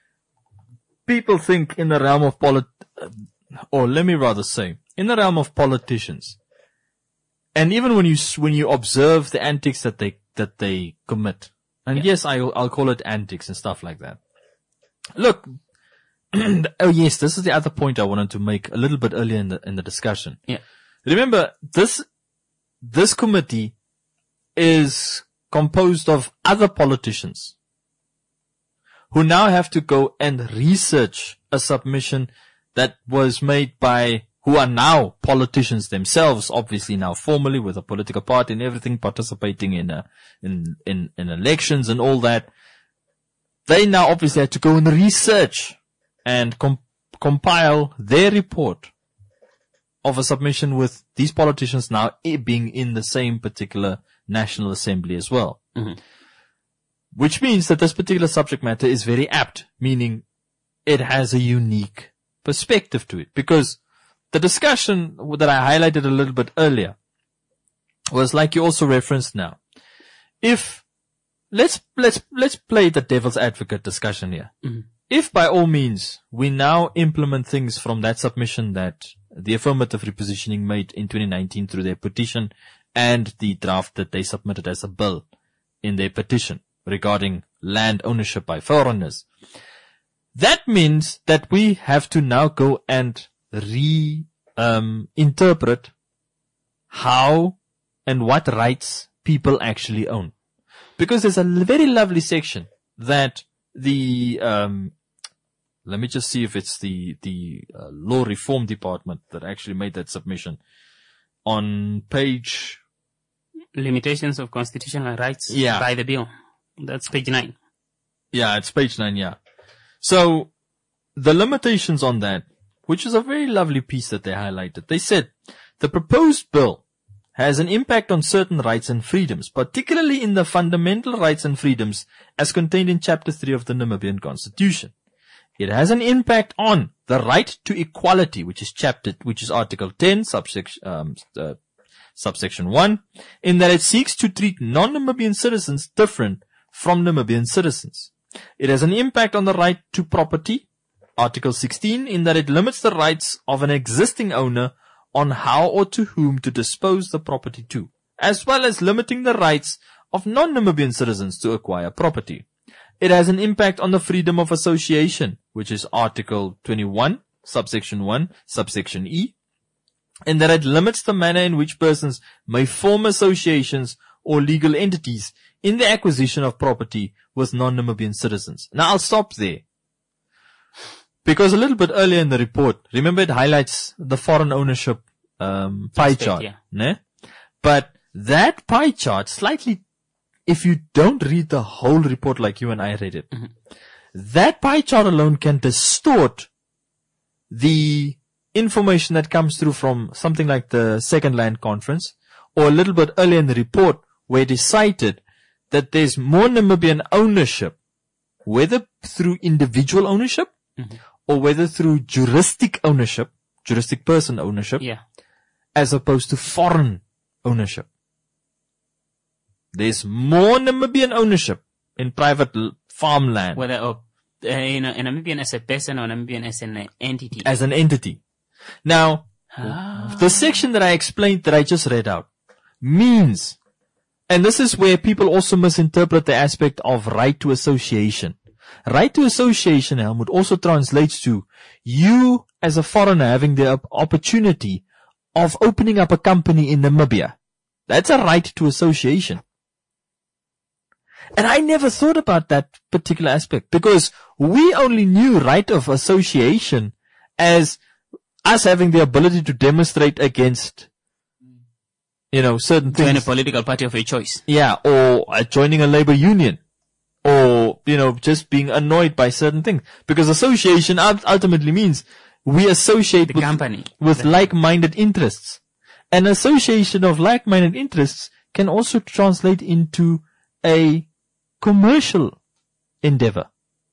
people think in the realm of polit, or let me rather say, in the realm of politicians. And even when you, when you observe the antics that they, that they commit, and yeah. yes, I'll, I'll call it antics and stuff like that. Look, oh yes, this is the other point I wanted to make a little bit earlier in the, in the discussion. Yeah. Remember, this, this committee is composed of other politicians who now have to go and research a submission that was made by, who are now politicians themselves, obviously now formally with a political party and everything, participating in, uh, in, in, in elections and all that. They now obviously have to go and research and com- compile their report of a submission with these politicians now being in the same particular National Assembly as well. Mm-hmm. Which means that this particular subject matter is very apt, meaning it has a unique perspective to it. Because the discussion that I highlighted a little bit earlier was like you also referenced now. If, let's, let's, let's play the devil's advocate discussion here. Mm-hmm. If by all means we now implement things from that submission that the affirmative repositioning made in twenty nineteen through their petition and the draft that they submitted as a bill in their petition regarding land ownership by foreigners, that means that we have to now go and re, um, interpret how and what rights people actually own. Because there's a very lovely section that the, um, let me just see if it's the, the uh, law reform department that actually made that submission. on page, Limitations of constitutional rights Yeah. by the bill. That's page nine. yeah, it's page nine, yeah. So, the limitations on that, which is a very lovely piece that they highlighted. They said, the proposed bill has an impact on certain rights and freedoms, particularly in the fundamental rights and freedoms as contained in Chapter three of the Namibian Constitution. It has an impact on the right to equality, which is chapter, which is Article ten, subsection, um, uh, subsection one, in that it seeks to treat non-Namibian citizens different from Namibian citizens. It has an impact on the right to property, Article sixteen, in that it limits the rights of an existing owner on how or to whom to dispose the property to, as well as limiting the rights of non-Namibian citizens to acquire property. It has an impact on the freedom of association, which is Article twenty-one, subsection one, subsection E, in that it limits the manner in which persons may form associations or legal entities in the acquisition of property with non-Namibian citizens. Now I'll stop there. Because a little bit earlier in the report, remember it highlights the foreign ownership um, pie Aspect, chart. yeah. Ne? But that pie chart slightly, if you don't read the whole report like you and I read it, Mm-hmm. that pie chart alone can distort the information that comes through from something like the Second Land Conference, or a little bit earlier in the report where it is cited that there's more Namibian ownership, whether through individual ownership Mm-hmm. or whether through juristic ownership, juristic person ownership, Yeah. as opposed to foreign ownership. There's more Namibian ownership in private l- farmland Whether uh, you know, a Namibian as a person or Namibian as an uh, entity. as an entity. Now, Ah. the section that I explained that I just read out means, and this is where people also misinterpret the aspect of right to association. Right to association, Helmut, also translates to you as a foreigner having the op- opportunity of opening up a company in Namibia. That's a right to association. And I never thought about that particular aspect because we only knew right of association as us having the ability to demonstrate against, you know, certain Join a things. political party of your choice. Yeah, or uh, joining a labor union. Or, you know, just being annoyed by certain things. Because association ul- ultimately means we associate The with, company. with like-minded interests. An association of like-minded interests can also translate into a commercial endeavor.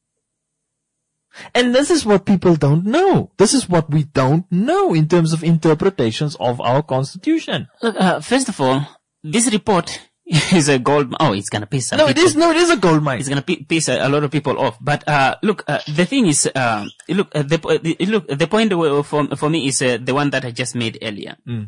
And this is what people don't know. This is what we don't know in terms of interpretations of our constitution. Look, uh, first of all, this report is a gold. Oh, it's gonna piss some No, it people. is, no, it is a gold mine. It's gonna pi- piss a, a lot of people off. But uh, look, uh, the thing is, uh, look, uh, the po- the- look, the point uh, for for me is uh, the one that I just made earlier. Mm.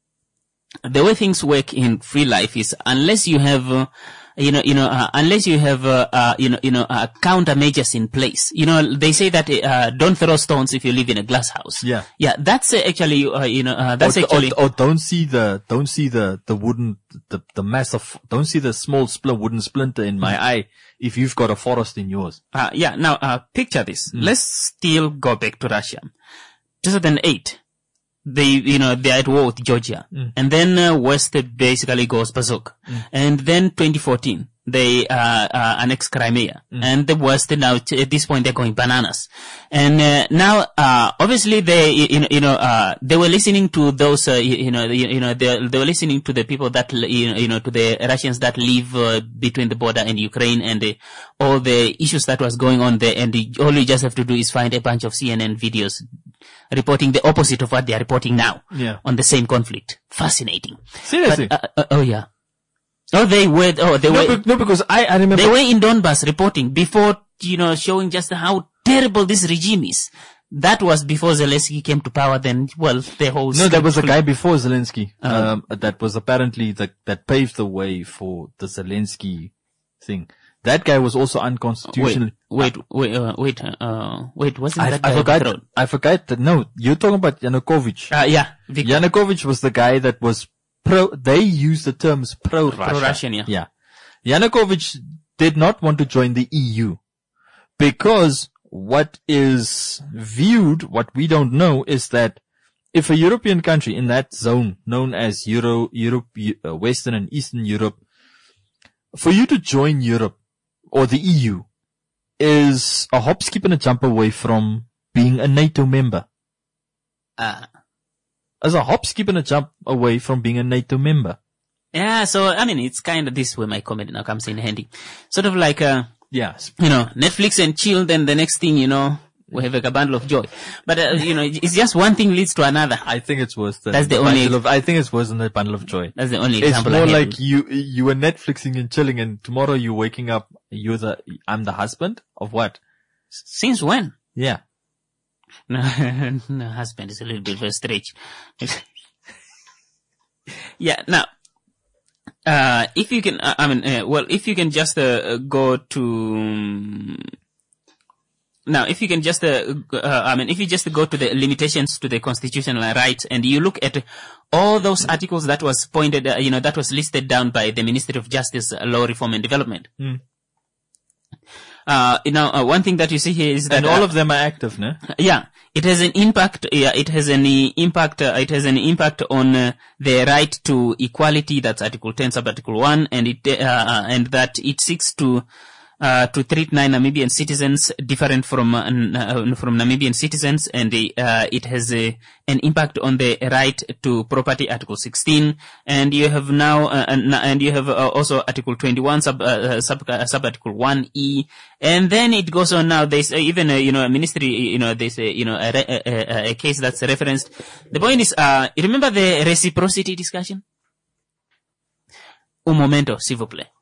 The way things work in free life is unless you have, uh, you know, you know, uh, unless you have, uh, uh, you know, you know, uh, countermeasures in place. You know, they say that uh, don't throw stones if you live in a glass house. Yeah. yeah, that's uh, actually, uh, you know, uh, that's or, actually. or, or don't see the don't see the the wooden the the massive don't see the small split wooden splinter in my eye if you've got a forest in yours. Uh, yeah, now, uh, picture this. Let's still go back to Russia. two thousand eight, they, you know, they're at war with Georgia. And then, uh, West basically goes berserk. And then twenty fourteen, they, uh, uh, annex Crimea. And the West now, t- at this point, they're going bananas. And, uh, now, uh, obviously they, you know, you know, uh, they were listening to those, uh, you, you know, you, you know, they, they were listening to the people that, you know, you know, to the Russians that live, uh, between the border and Ukraine and the, all the issues that was going on there. And the, all you just have to do is find a bunch of C N N videos reporting the opposite of what they are reporting now. Yeah. On the same conflict. Fascinating. Seriously. But, uh, uh, oh yeah. Oh, they were, oh, they no, were, be- no, because I I remember they were in Donbass reporting before, you know, showing just how terrible this regime is. That was before Zelensky came to power. Then, well, the whole. no, there was a guy before Zelensky Uh-huh. um, that was apparently the, that paved the way for the Zelensky thing. That guy was also unconstitutional. Wait, wait, wait, uh, wait, uh, wait. Wasn't I, that I guy forgot. overthrown? I forgot that. No, you're talking about Yanukovych. Uh, yeah, Victor. Yanukovych was the guy that was pro. They used the terms pro-Russia. Pro-Russian, yeah. Yeah. Yanukovych did not want to join the E U because what is viewed, what we don't know, is that if a European country in that zone known as Euro, Europe, uh, Western and Eastern Europe, for you to join Europe or the E U is a hop, skip and a jump away from being a NATO member. Uh, As a hop, skip and a jump away from being a NATO member. yeah, so, I mean, it's kind of this where my comment now comes in handy. Sort of like, uh, Yeah. you know, Netflix and chill, then the next thing, you know, we have like a bundle of joy. But, uh, you know, it's just one thing leads to another. I think it's worse than That's the bundle only- of, I think it's worse than the bundle of joy. That's the only It's example I more have. like you, you were Netflixing and chilling and tomorrow you're waking up, you're the, I'm the husband of what? Since when? Yeah. No, no, husband is a little bit of a stretch. Yeah, now, uh, if you can, uh, I mean, uh, well, if you can just, uh, go to, um, now, if you can just, uh, go- uh, I mean, if you just go to the limitations to the constitutional rights and you look at all those articles that was pointed, uh, you know, that was listed down by the Ministry of Justice, uh, Law Reform and Development. Mm. Uh, you know, uh, one thing that you see here is that And all uh, of them are active, no? yeah, it has an impact. Yeah, it has an impact. Uh, it has an impact on uh, the right to equality. That's Article ten, Sub-Article one, and it uh, uh, and that it seeks to uh, to treat nine Namibian citizens different from uh, n- uh, from Namibian citizens, and uh, it has a, an impact on the right to property. Article sixteen, and you have now uh, and, and you have uh, also Article twenty-one, sub uh, sub uh, Sub-Article one E. And then it goes on now, there's uh, even, uh, you know, a ministry, you know, there's a, you know, a, re- a, a, a case that's referenced. The point is, uh, you remember the reciprocity discussion? Un momento, s'il vous plaît.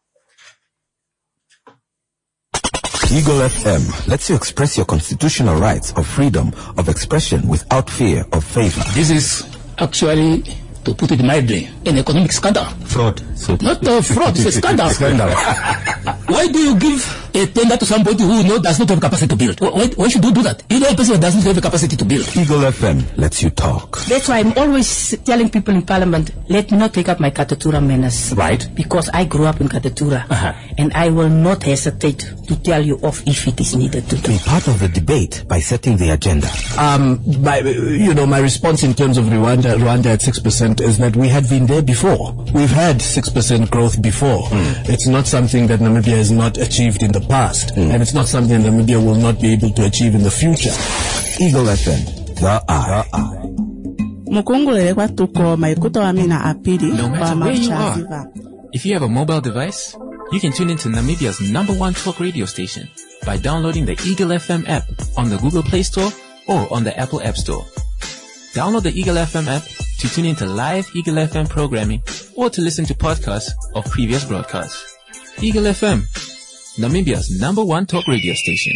Eagle F M lets you express your constitutional rights of freedom of expression without fear of favor. This is actually, to put it mildly, an economic scandal. Fraud. Not a fraud, it's a scandal. Scandal. Why do you give a tender to somebody who know does not have capacity to build? Why, why should you do that? You know a person who doesn't have the capacity to build. Eagle F M lets you talk. That's why I'm always telling people in Parliament, let me not take up my Katatura menace. Right. Because I grew up in Katatura. Uh-huh. And I will not hesitate to tell you off if it is needed to do. Be part of the debate by setting the agenda. Um, my, you know, my response in terms of Rwanda, Rwanda at six percent is that we had been there before. We've had six percent growth before. Mm. It's not something that Namibia has not achieved in the past. Mm. And it's not something Namibia will not be able to achieve in the future. Eagle F M, the eye. Mukungulele kwa tuko maikuto wa mina apili No matter kwa where you are, machaziva. if you have a mobile device, you can tune into Namibia's number one talk radio station by downloading the Eagle F M app on the Google Play Store or on the Apple App Store. Download the Eagle F M app to tune into live Eagle F M programming or to listen to podcasts of previous broadcasts. Eagle F M, Namibia's number one talk radio station.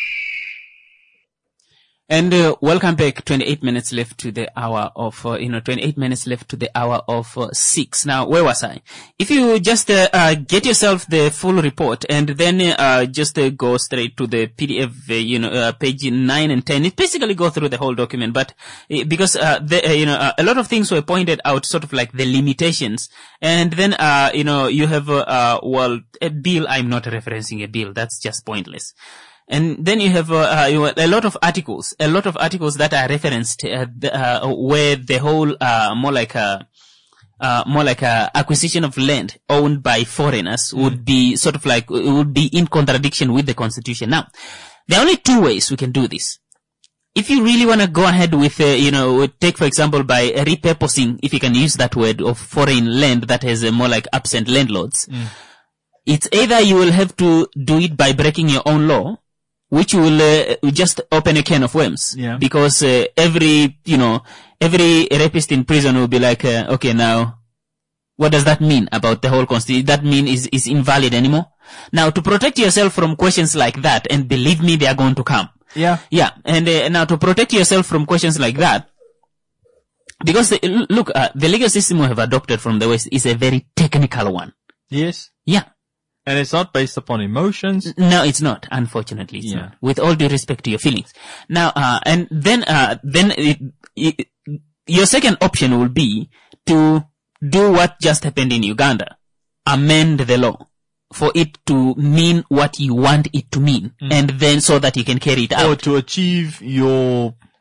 And uh, welcome back. twenty-eight minutes left to the hour of, uh, you know, twenty-eight minutes left to the hour of uh, six. Now, where was I? If you just uh, uh, get yourself the full report and then uh, just uh, go straight to the P D F, uh, you know, uh, page nine and ten, it basically go through the whole document. But uh, because uh, the, uh, you know, uh, a lot of things were pointed out, sort of like the limitations, and then uh, you know, you have uh, uh, well, a bill. I'm not referencing a bill. That's just pointless. And then you have uh, uh, you know, a lot of articles, a lot of articles that are referenced, uh, the, uh, where the whole, uh, more like a, uh, more like a acquisition of land owned by foreigners mm. would be sort of like, would be in contradiction with the constitution. Now, there are only two ways we can do this. If you really want to go ahead with, uh, you know, take for example by repurposing, if you can use that word, of foreign land that has uh, more like absent landlords, mm. it's either you will have to do it by breaking your own law, which will uh, just open a can of worms. Yeah. Because uh, every, you know, every rapist in prison will be like, uh, okay, now, what does that mean about the whole constitution? That mean is, is invalid anymore? Now, to protect yourself from questions like that, and believe me, they are going to come. Yeah. Yeah. And uh, now to protect yourself from questions like that, because, the, look, uh, the legal system we have adopted from the West is a very technical one. Yes. Yeah. And it's not based upon emotions. No, it's not. Unfortunately, it's yeah. not. With all due respect to your feelings. Now, uh, and then, uh, then it, it, your second option will be to do what just happened in Uganda. Amend the law for it to mean what you want it to mean. Mm. And then so that you can carry it out. Or to achieve your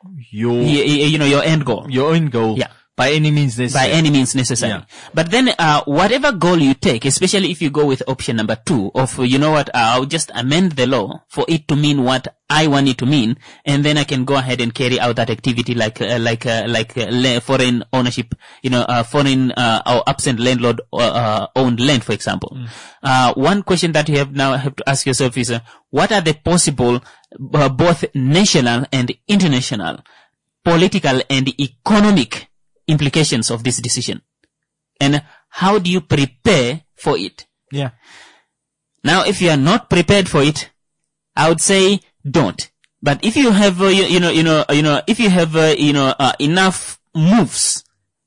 your, you, you know, your end goal. Your own goal. Yeah. By any means necessary. By any means necessary. Yeah. But then, uh, whatever goal you take, especially if you go with option number two of, you know what, uh, I'll just amend the law for it to mean what I want it to mean, and then I can go ahead and carry out that activity like, uh, like, uh, like, uh, foreign ownership, you know, uh, foreign, uh, or absent landlord, uh, uh, owned land, for example. Mm. Uh, one question that you have now have to ask yourself is, uh, what are the possible, uh, both national and international, political and economic implications of this decision, and how do you prepare for it? Yeah. Now, if you are not prepared for it, I would say don't. But if you have, uh, you, you know, you know, you know, if you have, uh, you know, uh, enough moves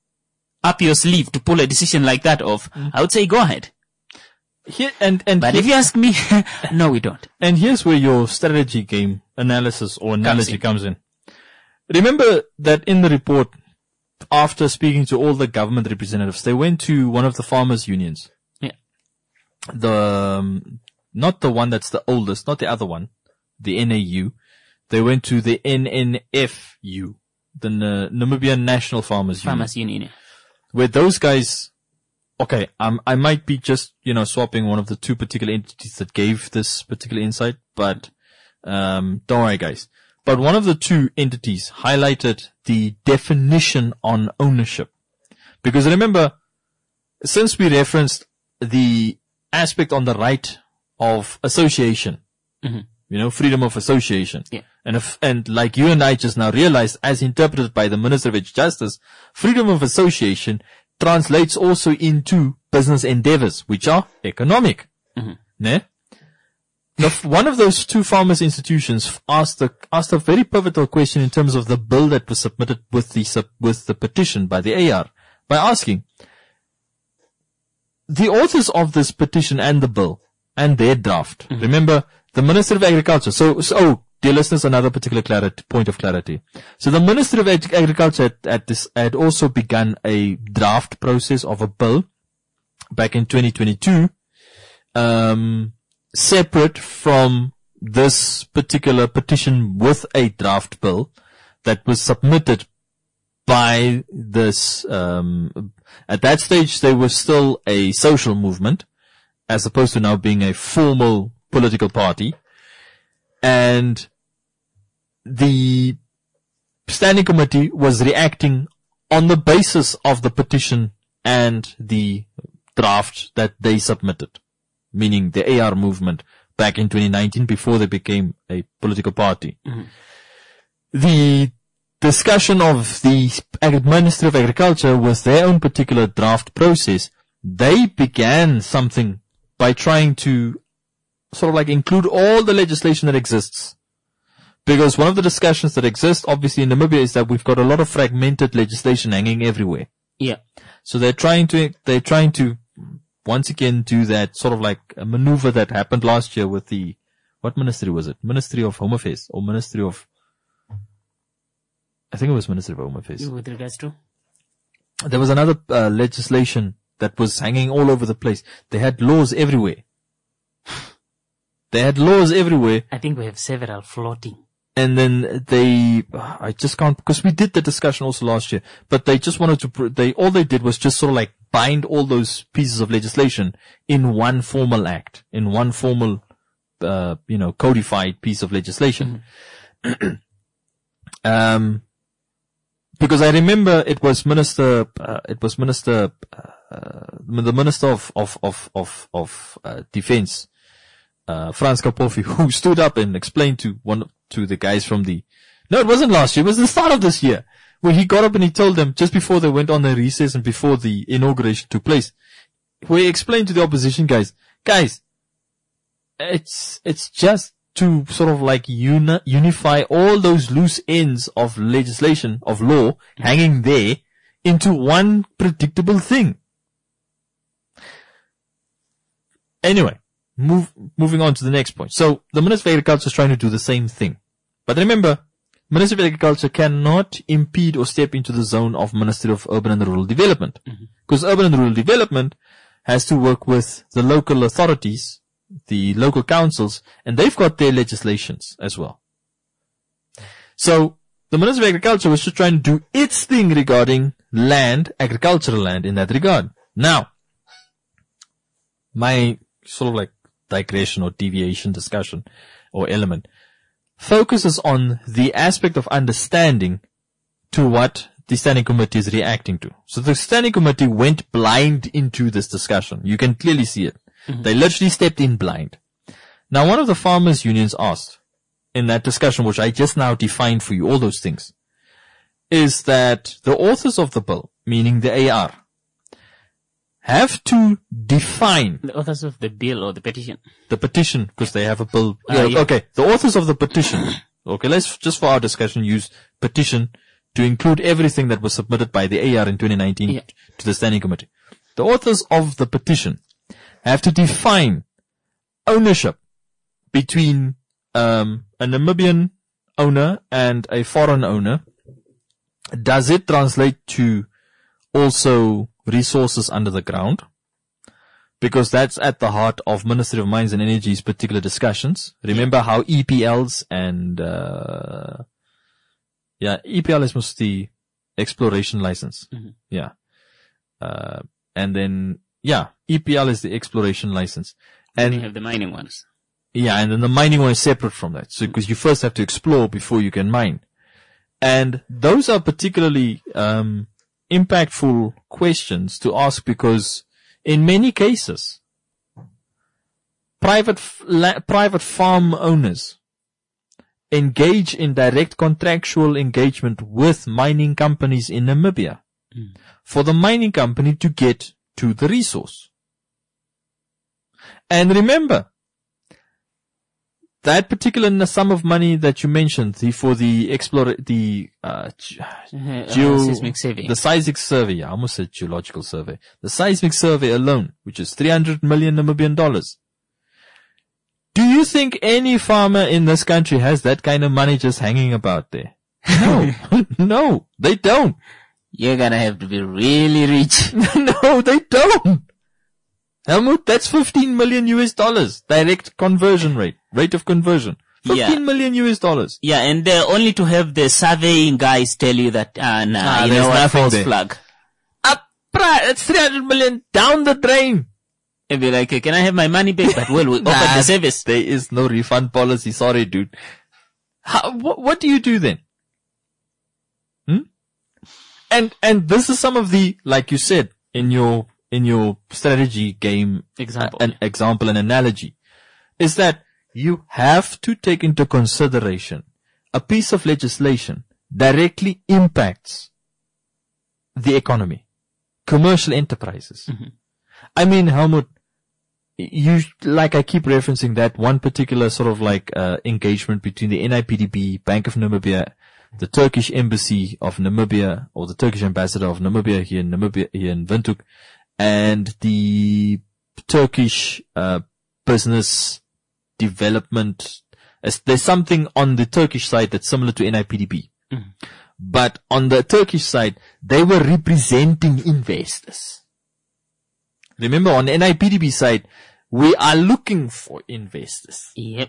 up your sleeve to pull a decision like that off, mm. I would say go ahead. Here, and, and but if you ask me, no, we don't. And here's where your strategy game analysis or analogy comes in. comes in. Remember that in the report, after speaking to all the government representatives, they went to one of the farmers' unions. Yeah. The, um, not the one that's the oldest, not the other one, the N A U. They went to the N N F U, the N- Namibian National Farmers, Farmers Union. Union. Where those guys, okay, um, I might be just, you know, swapping one of the two particular entities that gave this particular insight, but, um, don't worry guys. But one of the two entities highlighted the definition on ownership. Because remember, since we referenced the aspect on the right of association, mm-hmm. you know, freedom of association. Yeah. And if, and like you and I just now realized, as interpreted by the Minister of Justice, freedom of association translates also into business endeavors, which are economic. Mm-hmm. Ne? Now, one of those two farmers' institutions asked a, asked a very pivotal question in terms of the bill that was submitted with the, sub, with the petition by the A R by asking, the authors of this petition and the bill and their draft, mm-hmm. remember the Minister of Agriculture, so, so, oh, dear listeners, another particular clarity, point of clarity. So the Minister of Ag- Agriculture at, at this, had also begun a draft process of a bill back in twenty twenty-two, um, separate from this particular petition with a draft bill that was submitted by this, um, at that stage they were still a social movement as opposed to now being a formal political party. And the standing committee was reacting on the basis of the petition and the draft that they submitted, meaning the A R movement back in twenty nineteen before they became a political party. Mm-hmm. The discussion of the Ministry of Agriculture was their own particular draft process. They began something by trying to sort of like include all the legislation that exists. Because one of the discussions that exists obviously in Namibia is that we've got a lot of fragmented legislation hanging everywhere. Yeah. So they're trying to, they're trying to once again do that sort of like a maneuver that happened last year with the, what ministry was it? Ministry of Home Affairs or Ministry of, I think it was Ministry of Home Affairs. With regards to? There was another uh, legislation that was hanging all over the place. They had laws everywhere. They had laws everywhere. I think we have several floating. And then they, I just can't, because we did the discussion also last year, but they just wanted to, they, all they did was just sort of like bind all those pieces of legislation in one formal act, in one formal, uh, you know, codified piece of legislation. Mm-hmm. um, because I remember it was Minister, uh, it was Minister, uh, the Minister of, of, of, of, of, uh, Defense, uh, Frans Kapofi, who stood up and explained to one, to the guys from the, no, it wasn't last year, it was the start of this year, where he got up and he told them, just before they went on their recess and before the inauguration took place, where he explained to the opposition guys, guys, it's, it's just to sort of like uni- unify all those loose ends of legislation, of law, hanging there into one predictable thing. Anyway. Move, moving on to the next point. So, the Minister of Agriculture is trying to do the same thing. But remember, Minister of Agriculture cannot impede or step into the zone of Ministry of Urban and Rural Development. Because mm-hmm. Urban and Rural Development has to work with the local authorities, the local councils, and they've got their legislations as well. So, the Ministry of Agriculture was just trying to do its thing regarding land, agricultural land in that regard. Now, my sort of like digression or deviation discussion or element focuses on the aspect of understanding to what the Standing Committee is reacting to. So the Standing Committee went blind into this discussion. You can clearly see it. Mm-hmm. They literally stepped in blind. Now, one of the farmers' unions asked in that discussion, which I just now defined for you, all those things, is that the authors of the bill, meaning the A R, have to define the authors of the bill or the petition. The petition, because they have a bill. Uh, yeah, yeah. Okay, the authors of the petition. Okay, let's just for our discussion use petition to include everything that was submitted by the A R in twenty nineteen yeah. to the Standing Committee. The authors of the petition have to define ownership between um, a Namibian owner and a foreign owner. Does it translate to also resources under the ground? Because that's at the heart of Ministry of Mines and Energy's particular discussions. Remember how E P Ls and, uh, yeah, E P L is most the exploration license. Mm-hmm. Yeah. Uh, and then, yeah, E P L is the exploration license. And you have the mining ones. Yeah, and then the mining one is separate from that. So, because you first have to explore before you can mine. And those are particularly, um, impactful questions to ask because in many cases, private, la- private farm owners engage in direct contractual engagement with mining companies in Namibia mm. for the mining company to get to the resource. And remember, that particular sum of money that you mentioned, the, for the explore, the, uh, ge- uh, geo, seismic survey. the seismic survey, I almost said geological survey, the seismic survey alone, which is three hundred million Namibian dollars. Do you think any farmer in this country has that kind of money just hanging about there? No, no, they don't. You're gonna have to be really rich. No, they don't. Helmut, that's fifteen million U S dollars. Direct conversion rate. Rate of conversion. fifteen yeah. million U S dollars. Yeah, and uh, only to have the surveying guys tell you that, uh, nah, ah, you know what, false there. flag. Up, that's three hundred million down the drain. And be like, can I have my money back? But well, we nah, offered the service. There is no refund policy. Sorry, dude. How, what, what do you do then? Hmm? And, and this is some of the, like you said, in your, in your strategy game example, uh, an example, an analogy, is that you have to take into consideration a piece of legislation directly impacts the economy, commercial enterprises. Mm-hmm. I mean, Helmut, you, like I keep referencing that one particular sort of like, uh, engagement between the N I P D B, Bank of Namibia, the Turkish Embassy of Namibia, or the Turkish Ambassador of Namibia here in Namibia, here in Windhoek, and the Turkish, uh, business development. There's something on the Turkish side that's similar to N I P D B. Mm-hmm. But on the Turkish side, they were representing investors. Remember, on the N I P D B side, we are looking for investors. Yep.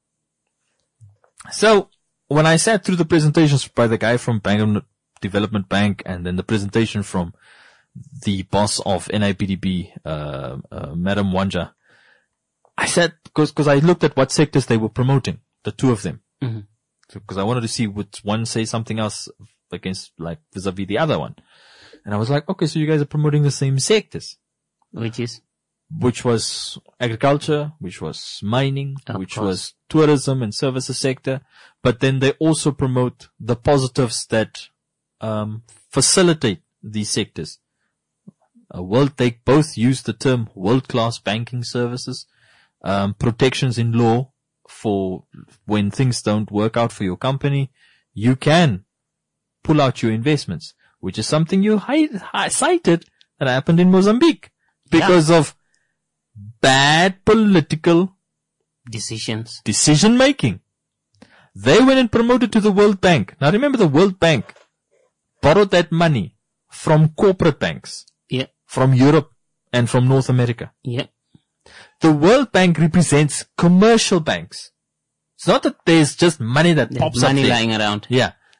So, when I sat through the presentations by the guy from Bank of Development Bank and then the presentation from the boss of N I P D B, uh, uh, Madam Wanja, I said, cause, cause I looked at what sectors they were promoting, the two of them. Mm-hmm. So, cause I wanted to see would one say something else against, like, vis-a-vis the other one. And I was like, okay, so you guys are promoting the same sectors. Which is? Which was agriculture, which was mining, of which course. was tourism and services sector. But then they also promote the positives that, um, facilitate these sectors. A world, they both use the term world-class banking services, um, protections in law for when things don't work out for your company. You can pull out your investments, which is something you hi- hi- cited that happened in Mozambique because yeah. of bad political decisions, decision making. They went and promoted to the World Bank. Now remember, the World Bank borrowed that money from corporate banks. Yeah. From Europe and from North America. Yeah. The World Bank represents commercial banks. It's not that there's just money that there's pops money up there. lying around. Yeah.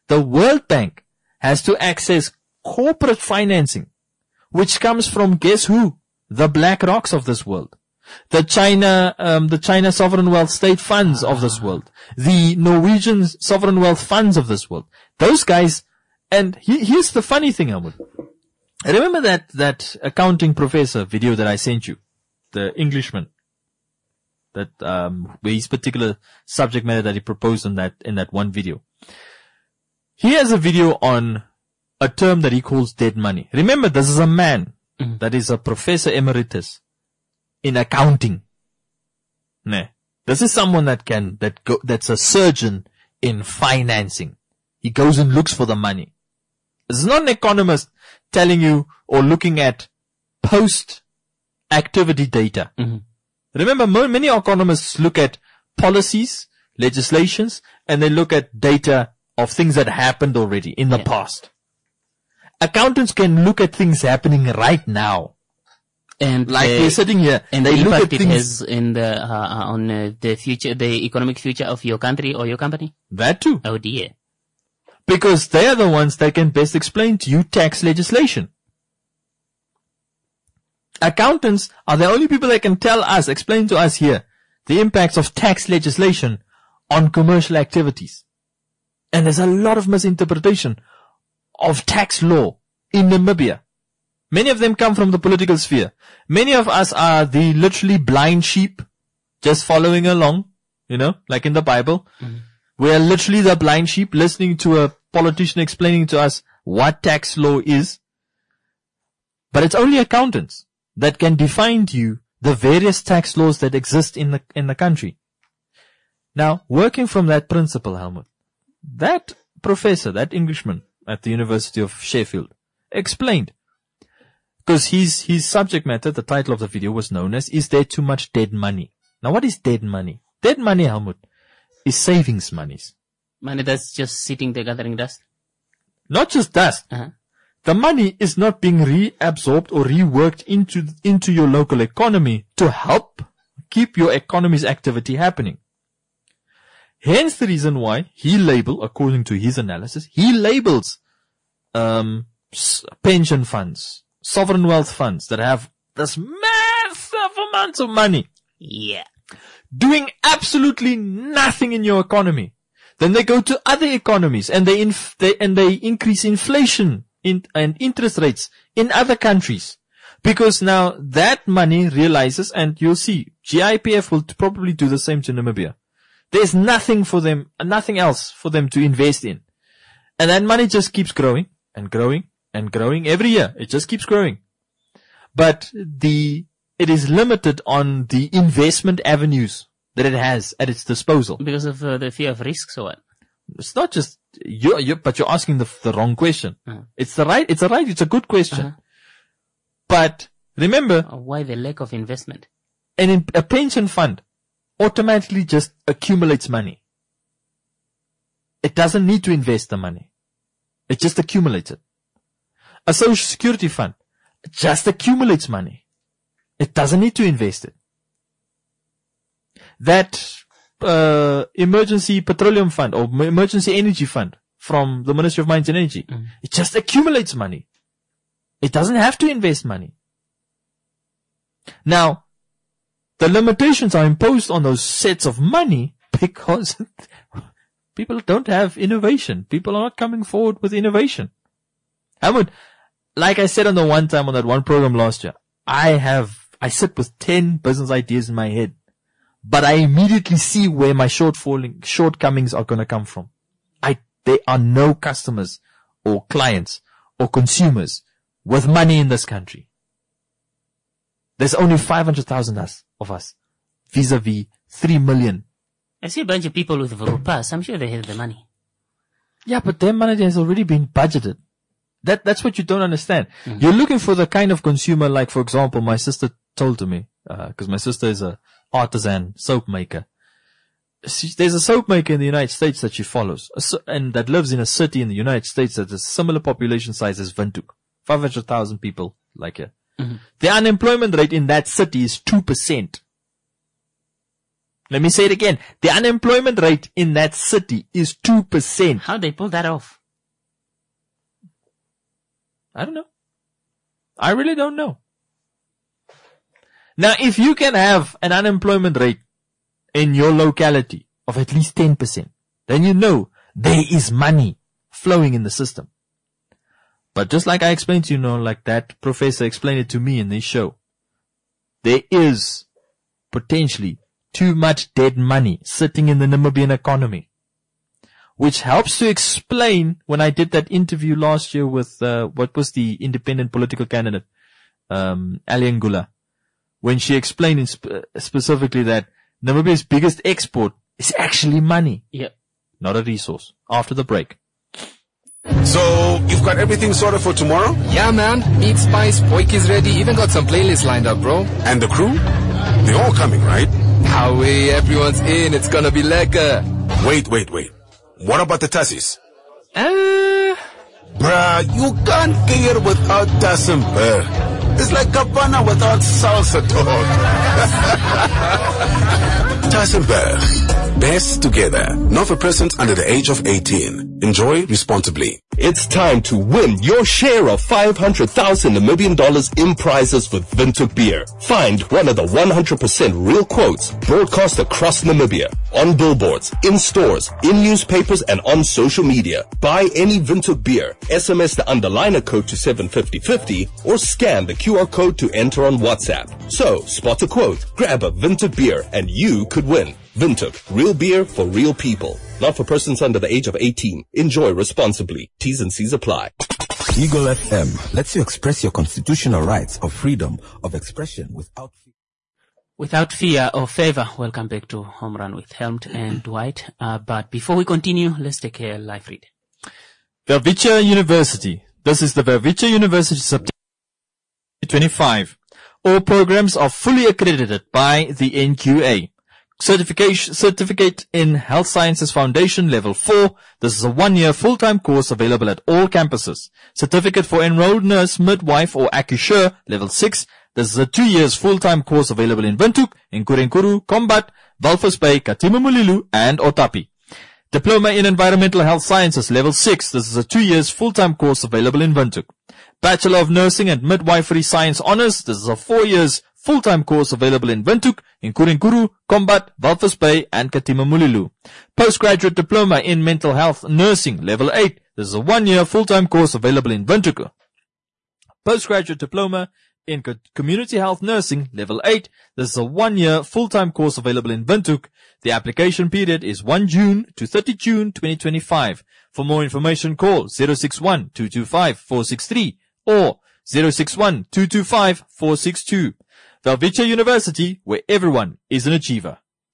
the World Bank has to access corporate financing, which comes from, guess who? The Black Rocks of this world. The China, um, the China sovereign wealth state funds of this world. The Norwegian sovereign wealth funds of this world. Those guys, and he, here's the funny thing, Helmut. Remember that, that accounting professor video that I sent you? The Englishman. That, um, where his particular subject matter that he proposed in that, in that one video. He has a video on a term that he calls dead money. Remember, this is a man mm-hmm. that is a professor emeritus in accounting. Nah. This is someone that can, that go, that's a surgeon in financing. He goes and looks for the money. This is not an economist telling you or looking at post-activity data. Mm-hmm. Remember, many economists look at policies, legislations, and they look at data of things that happened already in the yeah. past. Accountants can look at things happening right now. And like the, we're sitting here, and they the look impact at it things has in the uh, on uh, the future, the economic future of your country or your company. That too. Oh dear. Because they are the ones that can best explain to you tax legislation. Accountants are the only people that can tell us, explain to us here, the impacts of tax legislation on commercial activities. And there's a lot of misinterpretation of tax law in Namibia. Many of them come from the political sphere. Many of us are the literally blind sheep, just following along, you know, like in the Bible. Mm-hmm. We are literally the blind sheep listening to a politician explaining to us what tax law is. But it's only accountants that can define to you the various tax laws that exist in the, in the country. Now, working from that principle, Helmut, that professor, that Englishman at the University of Sheffield explained, because his, his subject matter, the title of the video was known as, Is There Too Much Dead Money? Now, what is dead money? Dead money, Helmut, is savings monies. Money that's just sitting there gathering dust? Not just dust. Uh-huh. The money is not being reabsorbed or reworked into, into your local economy to help keep your economy's activity happening. Hence the reason why he label, according to his analysis, he labels, um, pension funds, sovereign wealth funds that have this massive amounts of money. Yeah. Doing absolutely nothing in your economy. Then they go to other economies and they, inf- they and they increase inflation in, and interest rates in other countries. Because now that money realizes, and you'll see, G I P F will t- probably do the same to Namibia. There's nothing for them, nothing else for them to invest in. And that money just keeps growing and growing and growing every year. It just keeps growing. But the, it is limited on the investment avenues that it has at its disposal. Because of uh, the fear of risks or what? It's not just, you, you, but you're asking the, the wrong question. Uh-huh. It's the right, it's a right, it's a good question. Uh-huh. But remember. Uh, why the lack of investment? And in a pension fund automatically just accumulates money. It doesn't need to invest the money. It just accumulates it. A social security fund just accumulates money. It doesn't need to invest it. That uh, emergency petroleum fund or emergency energy fund from the Ministry of Mines and Energy, mm. it just accumulates money. It doesn't have to invest money. Now, the limitations are imposed on those sets of money because people don't have innovation. People are not coming forward with innovation. I would, like I said on the one time on that one program last year, I have, I sit with ten business ideas in my head, but I immediately see where my shortfalling, shortcomings are going to come from. I, there are no customers or clients or consumers with money in this country. There's only five hundred thousand us, of us, vis-a-vis three million. I see a bunch of people with Vurupas. I'm sure they have the money. Yeah, but their money has already been budgeted. That, that's what you don't understand. Mm-hmm. You're looking for the kind of consumer, like, for example, my sister told to me, uh, cause my sister is a artisan soap maker. She, there's a soap maker in the United States that she follows, and that lives in a city in the United States that has a similar population size as Windhoek. five hundred thousand people like her. Mm-hmm. The unemployment rate in that city is two percent. Let me say it again. The unemployment rate in that city is two percent. How they pull that off? I don't know. I really don't know. Now, if you can have an unemployment rate in your locality of at least ten percent, then you know there is money flowing in the system. But just like I explained to you, you know, like that professor explained it to me in this show, there is potentially too much dead money sitting in the Namibian economy, which helps to explain when I did that interview last year with, uh, what was the independent political candidate, um, Ali Ngula, when she explained in sp- specifically that Namibia's biggest export is actually money. Yep. Not a resource. After the break. So, you've got everything sorted for tomorrow? Yeah, man. Meat, spice, Boyki's ready. Even got some playlists lined up, bro. And the crew? They're all coming, right? How way, everyone's in. It's gonna be lekker. Wait, wait, wait. What about the Tassis? Uh... Bruh, you can't get it without Tassim Bear. It's like Cabana without salsa, dog. Tassim Bear. Best together. Not for persons under the age of eighteen. Enjoy responsibly. It's time to win your share of five hundred thousand Namibian dollars in prizes with Windhoek Beer. Find one of the one hundred percent real quotes broadcast across Namibia, on billboards, in stores, in newspapers, and on social media. Buy any Windhoek Beer, S M S the underliner code to seven fifty fifty, or scan the Q R code to enter on WhatsApp. So, spot a quote, grab a Windhoek Beer, and you could win. Windhoek, real beer for real people. Not for persons under the age of eighteen. Enjoy responsibly. T's and C's apply. Eagle F M lets you express your constitutional rights of freedom of expression without fear. Without fear or favor. Welcome back to Home Run with Helmut and Dwight. Uh, but before we continue, let's take a live read. Welwitschia University. This is the Welwitschia University September twenty twenty-five. All programs are fully accredited by the N Q A. Certification, certificate in Health Sciences Foundation Level four. This is a one-year full-time course available at all campuses. Certificate for Enrolled Nurse, Midwife or Accoucheur Level six. This is a two years full-time course available in Windhoek, Nkurenkuru, Combat, Walvis Bay, Katima Mulilo and Otapi. Diploma in Environmental Health Sciences Level six. This is a two years full-time course available in Windhoek. Bachelor of Nursing and Midwifery Science Honours. This is a four years full-time course available in Windhoek, Nkurenkuru, Combat, Walvis Bay and Katima Mulilo. Postgraduate Diploma in Mental Health Nursing Level eight. This is a one-year full-time course available in Windhoek. Postgraduate Diploma in Co- Community Health Nursing Level eight. This is a one-year full-time course available in Windhoek. The application period is first of June to thirtieth of June twenty twenty-five. For more information, call zero six one, two two five, four six three or zero six one, two two five, four six two. Welwitschia University, where everyone is an achiever.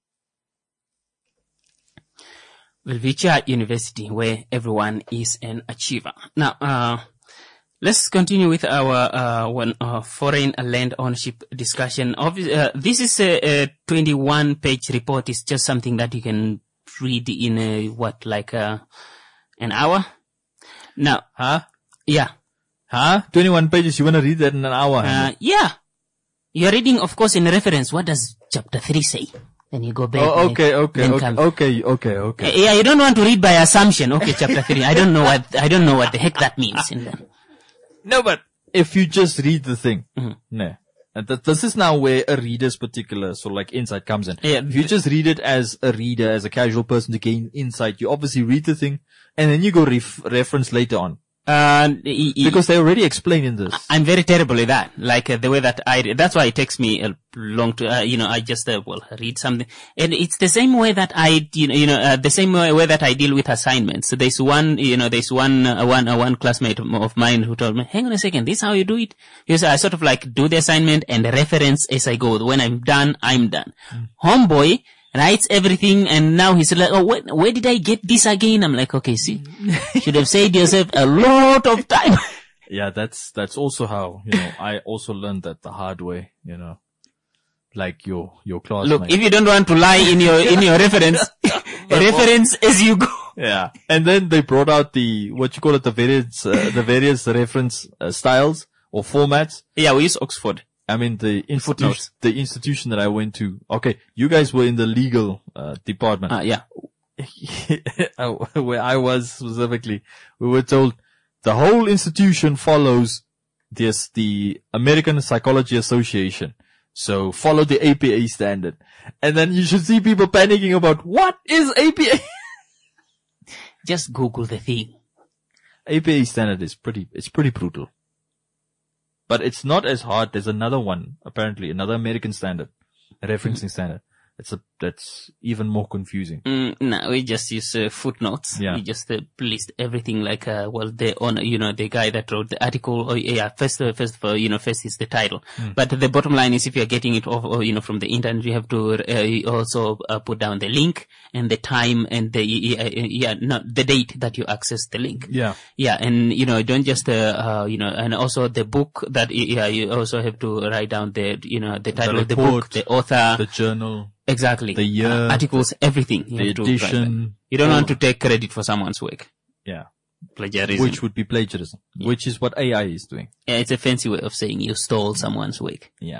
Welwitschia University, where everyone is an achiever. Now, uh, let's continue with our uh, one uh, foreign land ownership discussion. Obviously, uh, this is a, a twenty-one page report. It's just something that you can read in a, what, like a, an hour? Now, huh? Yeah. Huh? twenty-one pages. You want to read that in an hour? Uh, yeah. You're reading, of course, in a reference. What does chapter three say? Then you go back. Oh, okay, okay, then okay, come. okay, okay, okay. Yeah, you don't want to read by assumption. Okay, chapter three. I don't know what, I don't know what the heck that means. In there. No, but if you just read the thing, mm-hmm. no. And th- this is now where a reader's particular sort of like insight comes in. Yeah. If you just read it as a reader, as a casual person to gain insight, you obviously read the thing and then you go ref- reference later on. Uh, e- e- because they already explained in this. I'm very terrible at that. Like uh, the way that I, that's why it takes me a long to, uh, you know, I just, uh, well, read something. And it's the same way that I, you know, you know, uh, the same way, way that I deal with assignments. So there's one, you know, there's one, uh, one, uh, one classmate of mine who told me, hang on a second, this is how you do it? Because I sort of like do the assignment and reference as I go. When I'm done, I'm done. Mm. Homeboy writes everything and now he's like, oh, where, where did I get this again? I'm like, okay, see, should have saved yourself a lot of time. Yeah, that's, that's also how, you know, I also learned that the hard way, you know, like your, your classmate. Look, if you don't want to lie in your, in your reference, reference as you go. Yeah. And then they brought out the, what you call it, the various, uh, the various reference uh, styles or formats. Yeah, we use Oxford. I mean, the institution, the institution that I went to. Okay, you guys were in the legal uh, department. Uh, yeah. Where I was specifically, we were told the whole institution follows this, the American Psychology Association. So follow the A P A standard. And then you should see people panicking about what is A P A? Just Google the thing. A P A standard is pretty, it's pretty brutal. But it's not as hard. There's another one, apparently, another American standard, a referencing mm-hmm. standard. It's a, that's even more confusing. Mm, no, we just use uh, footnotes. Yeah. We just uh, list everything like, uh, well, the owner, you know, the guy that wrote the article, or, yeah, first, uh, first, uh, you know, first is the title. Mm. But the bottom line is if you're getting it off, or, you know, from the internet, you have to, uh, also, uh, put down the link and the time and the, uh, yeah, no, the date that you access the link. Yeah. Yeah. And, you know, don't just, uh, uh, you know, and also the book that, yeah, you also have to write down the, you know, the title the of the book, the author, the journal. Exactly. The year. Uh, articles, everything. You the edition. You don't oh. want to take credit for someone's work. Yeah. Plagiarism. Which would be plagiarism. Yeah. Which is what A I is doing. Yeah, it's a fancy way of saying you stole someone's work. Yeah.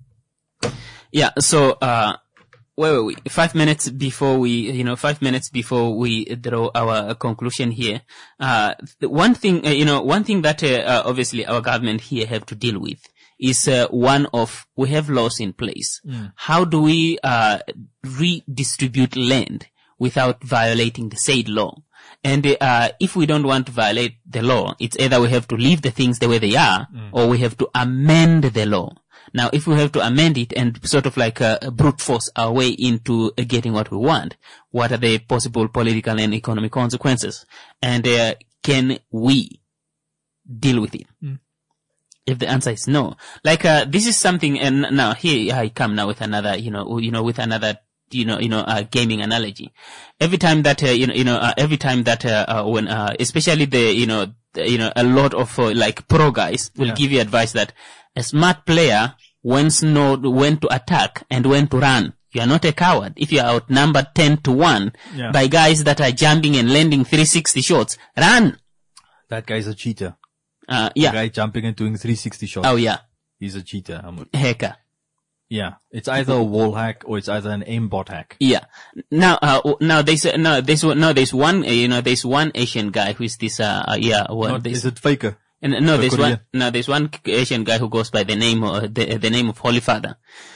Yeah, so, uh, where were we? Five minutes before we, you know, five minutes before we draw our conclusion here. Uh, the one thing, uh, you know, one thing that, uh, uh, obviously our government here have to deal with is uh, one of, we have laws in place. Mm. How do we uh redistribute land without violating the said law? And uh if we don't want to violate the law, it's either we have to leave the things the way they are, mm. or we have to amend the law. Now, if we have to amend it and sort of like uh, brute force our way into uh, getting what we want, what are the possible political and economic consequences? And uh, can we deal with it? Mm. If the answer is no, like, uh, this is something, and now here I come now with another, you know, you know, with another, you know, you know, uh, gaming analogy. Every time that, uh, you know, you know, uh, every time that, uh, uh when, uh, especially the, you know, the, you know, a lot of, uh, like, pro guys will yeah. give you advice that a smart player wants know when to attack and when to run. You are not a coward. If you are outnumbered ten to one yeah. by guys that are jumping and landing three sixty shots, run. That guy's a cheater. Uh, yeah. The guy jumping and doing three sixty shots. Oh, yeah. He's a cheater. Hacker. Yeah. It's either a wall hack or it's either an aimbot hack. Yeah. Now, uh, now there's, uh, no, there's, no, there's one, uh, you know, there's one Asian guy who's this, uh, uh yeah. Well, Not, is it Faker? And, no, there's Korean? one, no, there's one Asian guy who goes by the name, uh, the, the name of Holy Father.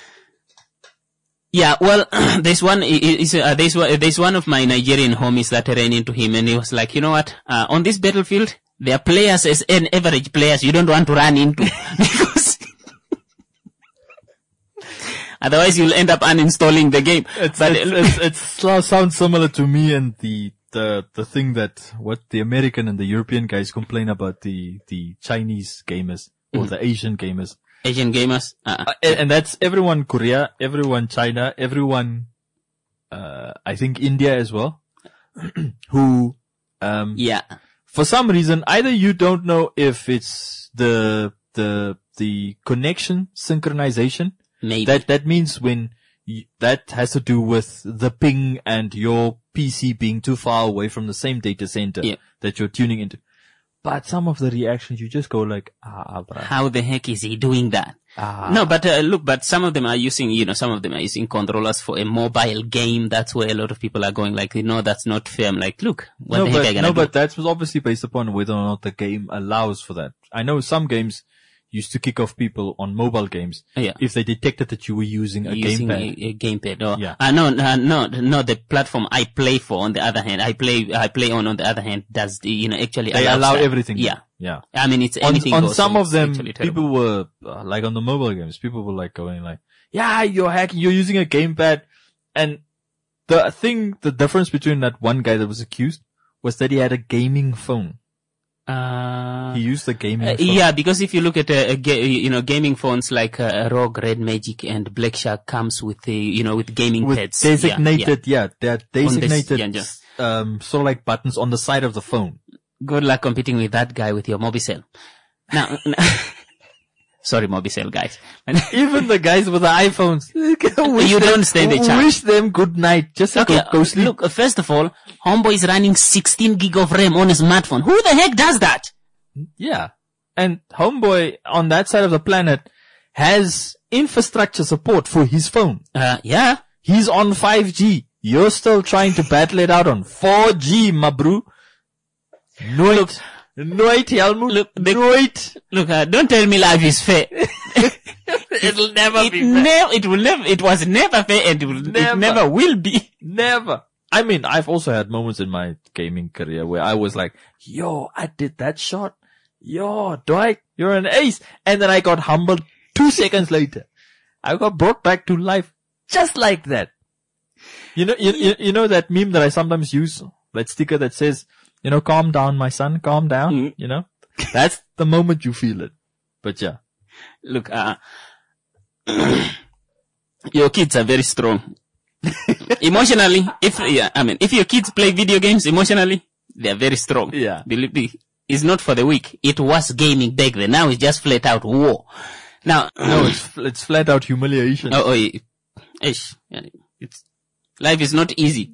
Yeah, well, there's one, uh, there's, there's one of my Nigerian homies that ran into him and he was like, you know what, uh, on this battlefield, there are players as an average players you don't want to run into because otherwise you'll end up uninstalling the game. It's, but it's, it's, it sounds similar to me and the, the, the thing that what the American and the European guys complain about the, the Chinese gamers or mm-hmm. the Asian gamers. Asian gamers. Uh, uh, and, and that's everyone Korea, everyone China, everyone, uh, I think India as well, who, um, yeah. For some reason, either you don't know if it's the, the, the connection synchronization. Maybe. That, that means when you, that has to do with the ping and your P C being too far away from the same data center yeah. that you're tuning into. But some of the reactions, you just go like, ah, bruh. How the heck is he doing that? Ah. No, but uh, look, but some of them are using, you know, some of them are using controllers for a mobile game. That's where a lot of people are going like, no, that's not fair. I'm like, look, what no, the but, heck are you gonna No, do? but that was obviously based upon whether or not the game allows for that. I know some games used to kick off people on mobile games yeah. if they detected that you were using a using gamepad. A, a gamepad. Or, yeah. Uh, no, uh, no, no, the platform I play for, on the other hand, I play, I play on, on the other hand, does, the, you know, actually they allow that. everything. Yeah. Yeah. I mean, it's anything On, on goes, some so of them, terrible. people were, uh, like on the mobile games, people were like going like, yeah, you're hacking, you're using a gamepad. And the thing, the difference between that one guy that was accused was that he had a gaming phone. Uh, he used the gaming uh, phone. Yeah, because if you look at, uh, ga- you know, gaming phones like, uh, ROG, Red Magic and Black Shark comes with the, you know, with gaming with pads. Designated, yeah, yeah. yeah they're designated, this, yeah, yeah. um, sort of like buttons on the side of the phone. Good luck competing with that guy with your Mobicel. Now, sorry, Mobicel guys. Even the guys with the iPhones. You don't stand a chance. Wish them good night. Just okay, go, go sleep. Look, first of all, Homeboy is running sixteen gig of RAM on a smartphone. Who the heck does that? Yeah. And Homeboy on that side of the planet has infrastructure support for his phone. Uh, yeah. He's on five G. You're still trying to battle it out on four G, my bro. No, look, Nooit, Helmut. Look, the, Nooit. Look, uh, don't tell me life is fair. It'll never it be fair. Ne- it will never, it was never fair and it, will, Never. it never will be. Never. I mean, I've also had moments in my gaming career where I was like, yo, I did that shot. Yo, Dwight, you're an ace. And then I got humbled two seconds later. I got brought back to life just like that. You know, you, you, you know that meme that I sometimes use? That sticker that says, you know, calm down, my son, calm down. Mm. You know, that's the moment you feel it. But yeah. Look, uh, your kids are very strong. Emotionally, if, yeah, I mean, if your kids play video games emotionally, they are very strong. Yeah. Believe me, it's not for the weak. It was gaming back then. Now it's just flat out war. Now, no, it's, it's flat out humiliation. Oh, oh, yeah. Ish. It's, life is not easy.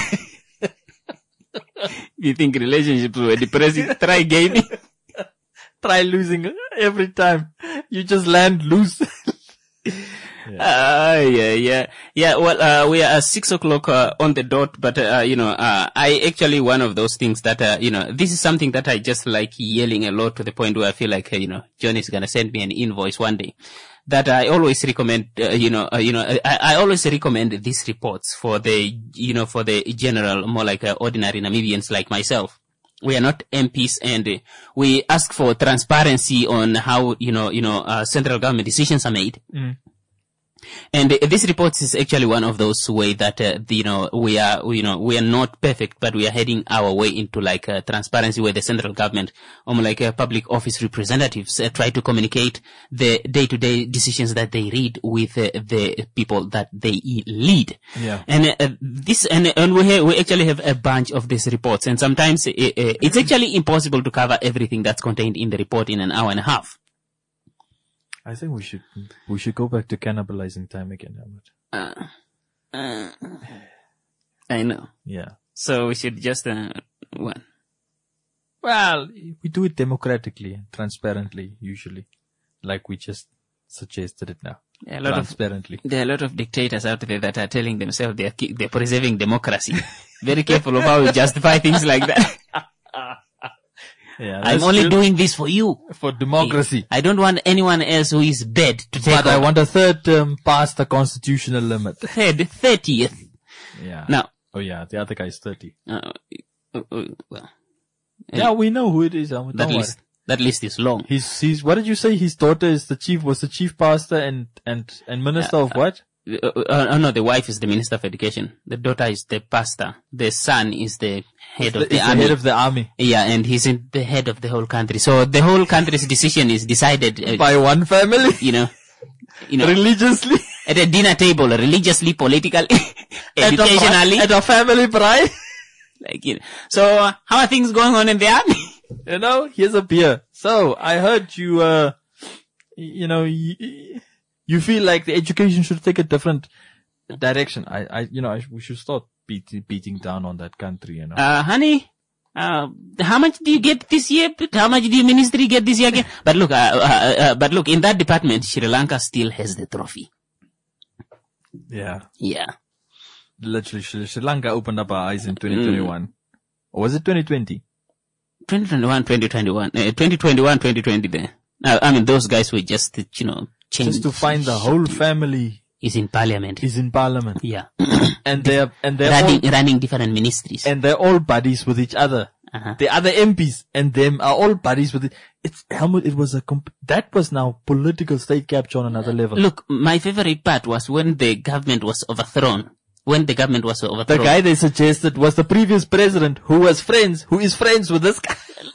You think relationships were depressing? Try gaming. Try losing every time. You just land loose. Yeah. Uh, yeah, yeah, yeah. Well, uh, we are at six o'clock, uh, on the dot, but, uh, you know, uh, I actually, one of those things that, uh, you know, this is something that I just like yelling a lot to the point where I feel like, uh, you know, John is gonna send me an invoice one day. That I always recommend, uh, you know, uh, you know, I, I always recommend these reports for the, you know, for the general, more like uh, ordinary Namibians like myself. We are not M Ps, and uh, we ask for transparency on how, you know, you know, uh, central government decisions are made. Mm. And uh, this report is actually one of those way that, uh, the, you know, we are, we, you know, we are not perfect, but we are heading our way into like uh, transparency where the central government, um, like uh, public office representatives uh, try to communicate the day-to-day decisions that they read with uh, the people that they lead. Yeah. And uh, this, and, and we have, we actually have a bunch of these reports, and sometimes uh, uh, it's actually impossible to cover everything that's contained in the report in an hour and a half. I think we should we should go back to cannibalizing time again, Helmut. Uh, uh, I know. Yeah. So we should just uh, what? Well, we do it democratically and transparently, usually, like we just suggested it now. Yeah, a lot transparently. Of, there are a lot of dictators out there that are telling themselves they are they're preserving democracy. Very careful of how we justify things like that. Yeah, I'm only true. doing this for you. For democracy. I don't want anyone else who is bad to take But over. I want a third term past the constitutional limit. Third, thirtieth. Yeah. Now. Oh yeah, the other guy is thirty. Uh, uh, uh, well. Yeah, we know who it is. That worry. list, that list is long. He's, he's, what did you say? His daughter is the chief, was the chief pastor and, and, and minister uh, of what? Uh, uh, uh, no, the wife is the minister of education. The daughter is the pastor. The son is the head the, of the is army. The head of the army. Yeah, and he's in the head of the whole country. So the whole country's decision is decided uh, by one family. You know, you know, religiously at a dinner table, religiously, politically, educationally, at a, at a family pride. Like, you know. So uh, how are things going on in the army? You know, here's a beer. So I heard you, uh, you know. Y- You feel like the education should take a different direction. I, I, you know, I, we should start beating, beating down on that country, you know. Uh, honey, uh, how much do you get this year? How much do your ministry get this year again? But look, uh, uh, uh, but look, in that department, Sri Lanka still has the trophy. Yeah. Yeah. Literally, Sri, Sri Lanka opened up our eyes in twenty twenty-one. Mm. Or was it twenty twenty? twenty twenty-one, twenty twenty-one, uh, twenty twenty-one, twenty twenty there. Uh, I mean, those guys were just, you know, Change. Just to find the whole family is in parliament. Is in parliament. Yeah. and they're, and they're running, all, running different ministries. And they're all buddies with each other. Uh-huh. The other M Ps and them are all buddies with it. It's, Helmut, it was a, comp- that was now political state capture on another level. Look, my favorite part was when the government was overthrown. When the government was overthrown. The guy they suggested was the previous president who was friends, who is friends with this guy.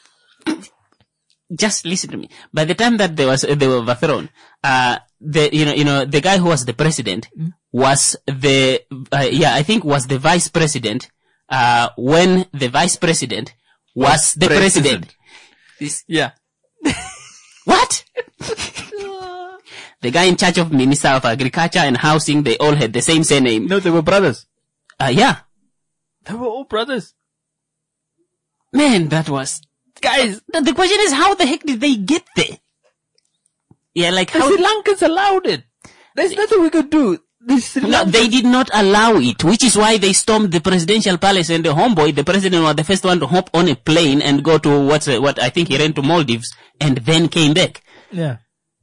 Just listen to me. By the time that they was, they were overthrown, uh, the, you know, you know, the guy who was the president mm. was the, uh, yeah, I think was the vice president, uh, when the vice president was, was the president. president. This, yeah. What? The guy in charge of Minister of Agriculture and Housing, they all had the same surname. No, they were brothers. Uh, yeah. They were all brothers. Man, that was, guys, the, the question is how the heck did they get there? Yeah, like the how... Sri Lankans allowed it. There's nothing we could do. this no, they did not allow it, which is why they stormed the presidential palace, and the homeboy, the president, was the first one to hop on a plane and go to what's uh, what I think he ran to Maldives and then came back. Yeah.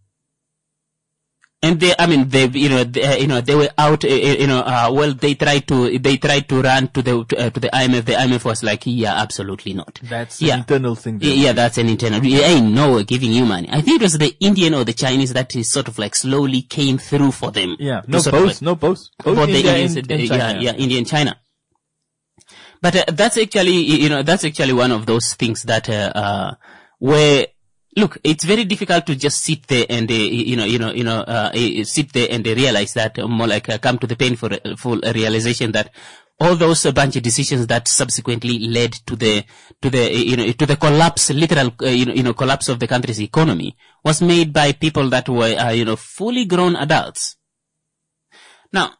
And they, I mean, they, you know, they, uh, you know, they were out, uh, you know, uh, well, they tried to, they tried to run to the, to, uh, to the I M F. The I M F was like, yeah, absolutely not. That's yeah. an internal thing. Yeah, yeah, that's an internal. I ain't no we're giving you money. I think it was the Indian or the Chinese that is sort of like slowly came through for them. Yeah, no both, no both. For the India Indians, and, uh, and yeah, yeah, India and China. But uh, that's actually, you know, that's actually one of those things that, uh, uh, where, look, it's very difficult to just sit there and, uh, you know, you know, you know, uh, uh, sit there and uh, realize that, uh, more like uh, come to the painful uh, full realization that all those uh, bunch of decisions that subsequently led to the, to the, uh, you know, to the collapse, literal, uh, you know, you know, collapse of the country's economy was made by people that were, uh, you know, fully grown adults. Now,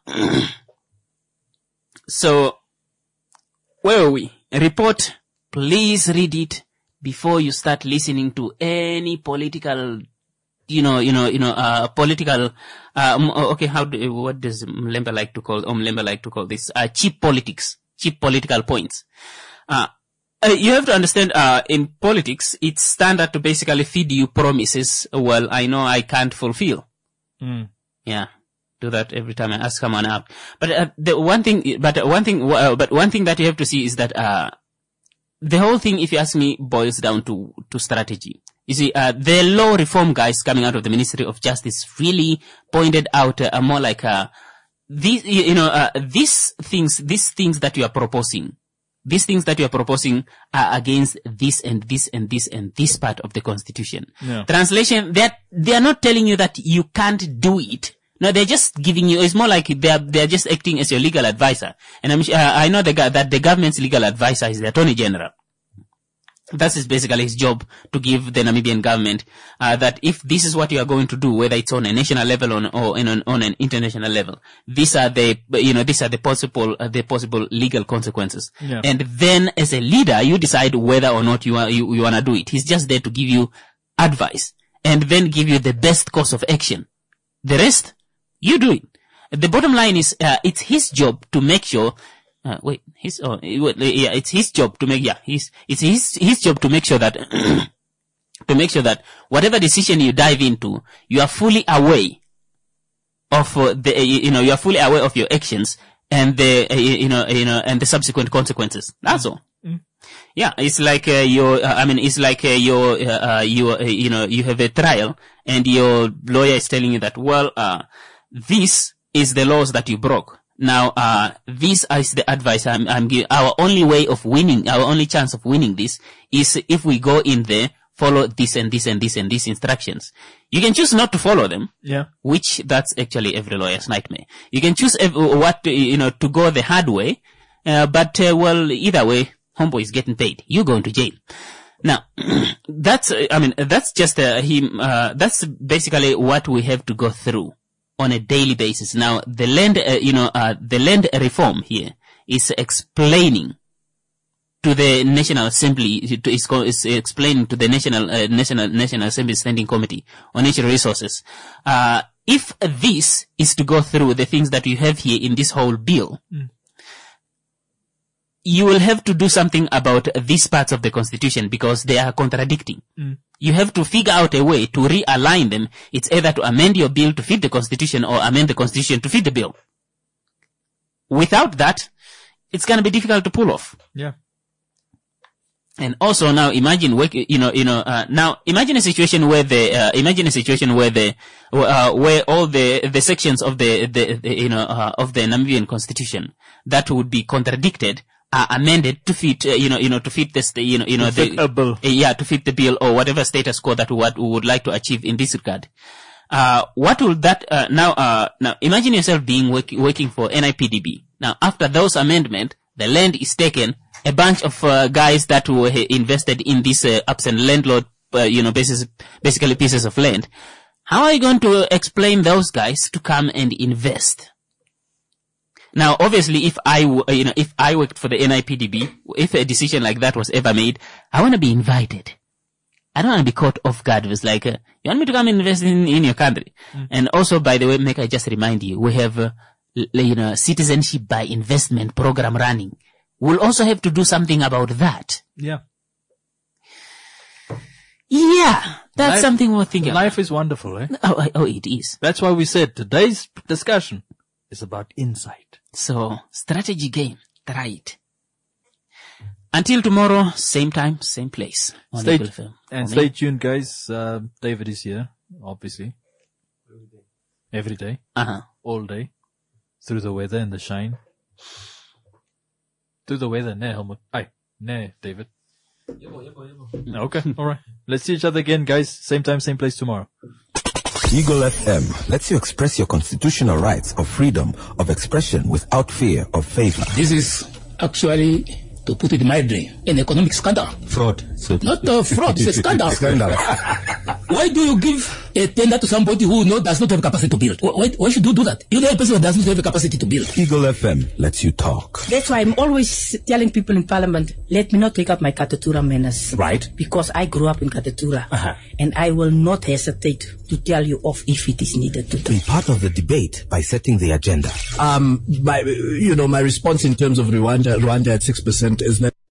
so, where are we? A report, please read it before you start listening to any political, you know, you know, you know, uh, political, uh, okay, how do, what does Mlembe like to call, um, Mlembe like to call this, uh, cheap politics, cheap political points. Uh, uh, you have to understand, uh, in politics, it's standard to basically feed you promises. Well, I know I can't fulfill. Mm. Yeah. Do that every time I ask someone out. But, uh, the one thing, but one thing, uh, but one thing that you have to see is that, uh, the whole thing, if you ask me, boils down to, to strategy. You see, uh, the law reform guys coming out of the Ministry of Justice really pointed out, uh, more like, uh, these, you know, uh, these things, these things that you are proposing, these things that you are proposing are against this and this and this and this part of the Constitution. Yeah. Translation, they're, they are not telling you that you can't do it. No, they're just giving you, it's more like they're, they're just acting as your legal advisor. And I'm, uh, I know the, that the government's legal advisor is the Attorney General. That is basically his job, to give the Namibian government, uh, that if this is what you are going to do, whether it's on a national level or, or in an, on an international level, these are the, you know, these are the possible, uh, the possible legal consequences. Yeah. And then as a leader, you decide whether or not you are, you, you want to do it. He's just there to give you advice and then give you the best course of action. The rest, you do it. The bottom line is, uh, it's his job to make sure, uh, wait, his, oh, yeah, it's his job to make, yeah, his, it's his, his job to make sure that, to make sure that whatever decision you dive into, you are fully aware of uh, the, uh, you know, you are fully aware of your actions and the, uh, you know, you know, and the subsequent consequences. That's all. Mm. Yeah, it's like, uh, your, uh, I mean, it's like, uh, your, uh, uh, your, uh, you know, you have a trial and your lawyer is telling you that, well, uh, this is the laws that you broke. Now, uh, this is the advice I'm, I'm giving. Our only way of winning, our only chance of winning this is if we go in there, follow this and this and this and these instructions. You can choose not to follow them. Yeah. Which, that's actually every lawyer's nightmare. You can choose ev- what, you know, to go the hard way, uh, but, uh, well, either way, homeboy is getting paid. You're going to jail. Now, that's, I mean, that's just, uh, him, uh, that's basically what we have to go through on a daily basis. Now, the land, uh, you know, uh, the land reform here is explaining to the National Assembly, to, is, is explaining to the National, uh, National, National Assembly Standing Committee on Natural Resources, uh, if this is to go through the things that you have here in this whole bill, mm. you will have to do something about these parts of the Constitution because they are contradicting. Mm. You have to figure out a way to realign them. It's either to amend your bill to fit the Constitution or amend the Constitution to fit the bill. Without that, it's going to be difficult to pull off. Yeah. And also now imagine, you know, you know, uh, now imagine a situation where the, uh, imagine a situation where the, uh, where all the, the sections of the, the, the you know, uh, of the Namibian Constitution that would be contradicted are amended to fit, uh, you know, you know, to fit this, you know, you know, to fit the, a bill. Uh, yeah, to fit the bill or whatever status quo that what we would like to achieve in this regard. Uh, what will that, uh, now, uh, now imagine yourself being work, working for N I P D B. Now, after those amendments, the land is taken, a bunch of, uh, guys that were invested in this, uh, ups and landlord, uh, you know, basis, basically pieces of land. How are you going to explain those guys to come and invest? Now, obviously, if I, you know, if I worked for the N I P D B, if a decision like that was ever made, I want to be invited. I don't want to be caught off guard. It was like, uh, you want me to come and invest in, in your country? Mm. And also, by the way, make I just remind you, we have, uh, l- you know, citizenship by investment program running, we'll also have to do something about that. Yeah. Yeah, that's Life- something we're thinking Life is wonderful, eh? Oh, oh, it is. That's why we said today's discussion is about insight. So, strategy game, try it. Until tomorrow, same time, same place. On Stay, Eagle F M. and For stay me. tuned, guys. Uh, David is here, obviously. Every day. Uh-huh. All day. Through the weather and the shine. Through the weather, ne, Helmut. Aye, ne, David. Okay, alright. Let's see each other again, guys. Same time, same place tomorrow. Eagle F M lets you express your constitutional rights of freedom of expression without fear of favor. This is actually, to put it mildly, an economic scandal. Fraud. Not a fraud, it's a scandal. Scandal. Why do you give a tender to somebody who no, does not have capacity to build? Why, why should you do that? You know a person who does not have a capacity to build. Eagle F M lets you talk. That's why I'm always telling people in Parliament, let me not take up my Katatura manners. Right. Because I grew up in Katatura. Uh-huh. And I will not hesitate to tell you off if it is needed to do. Be part of the debate by setting the agenda. Um, my, you know, my response in terms of Rwanda, Rwanda at six percent is that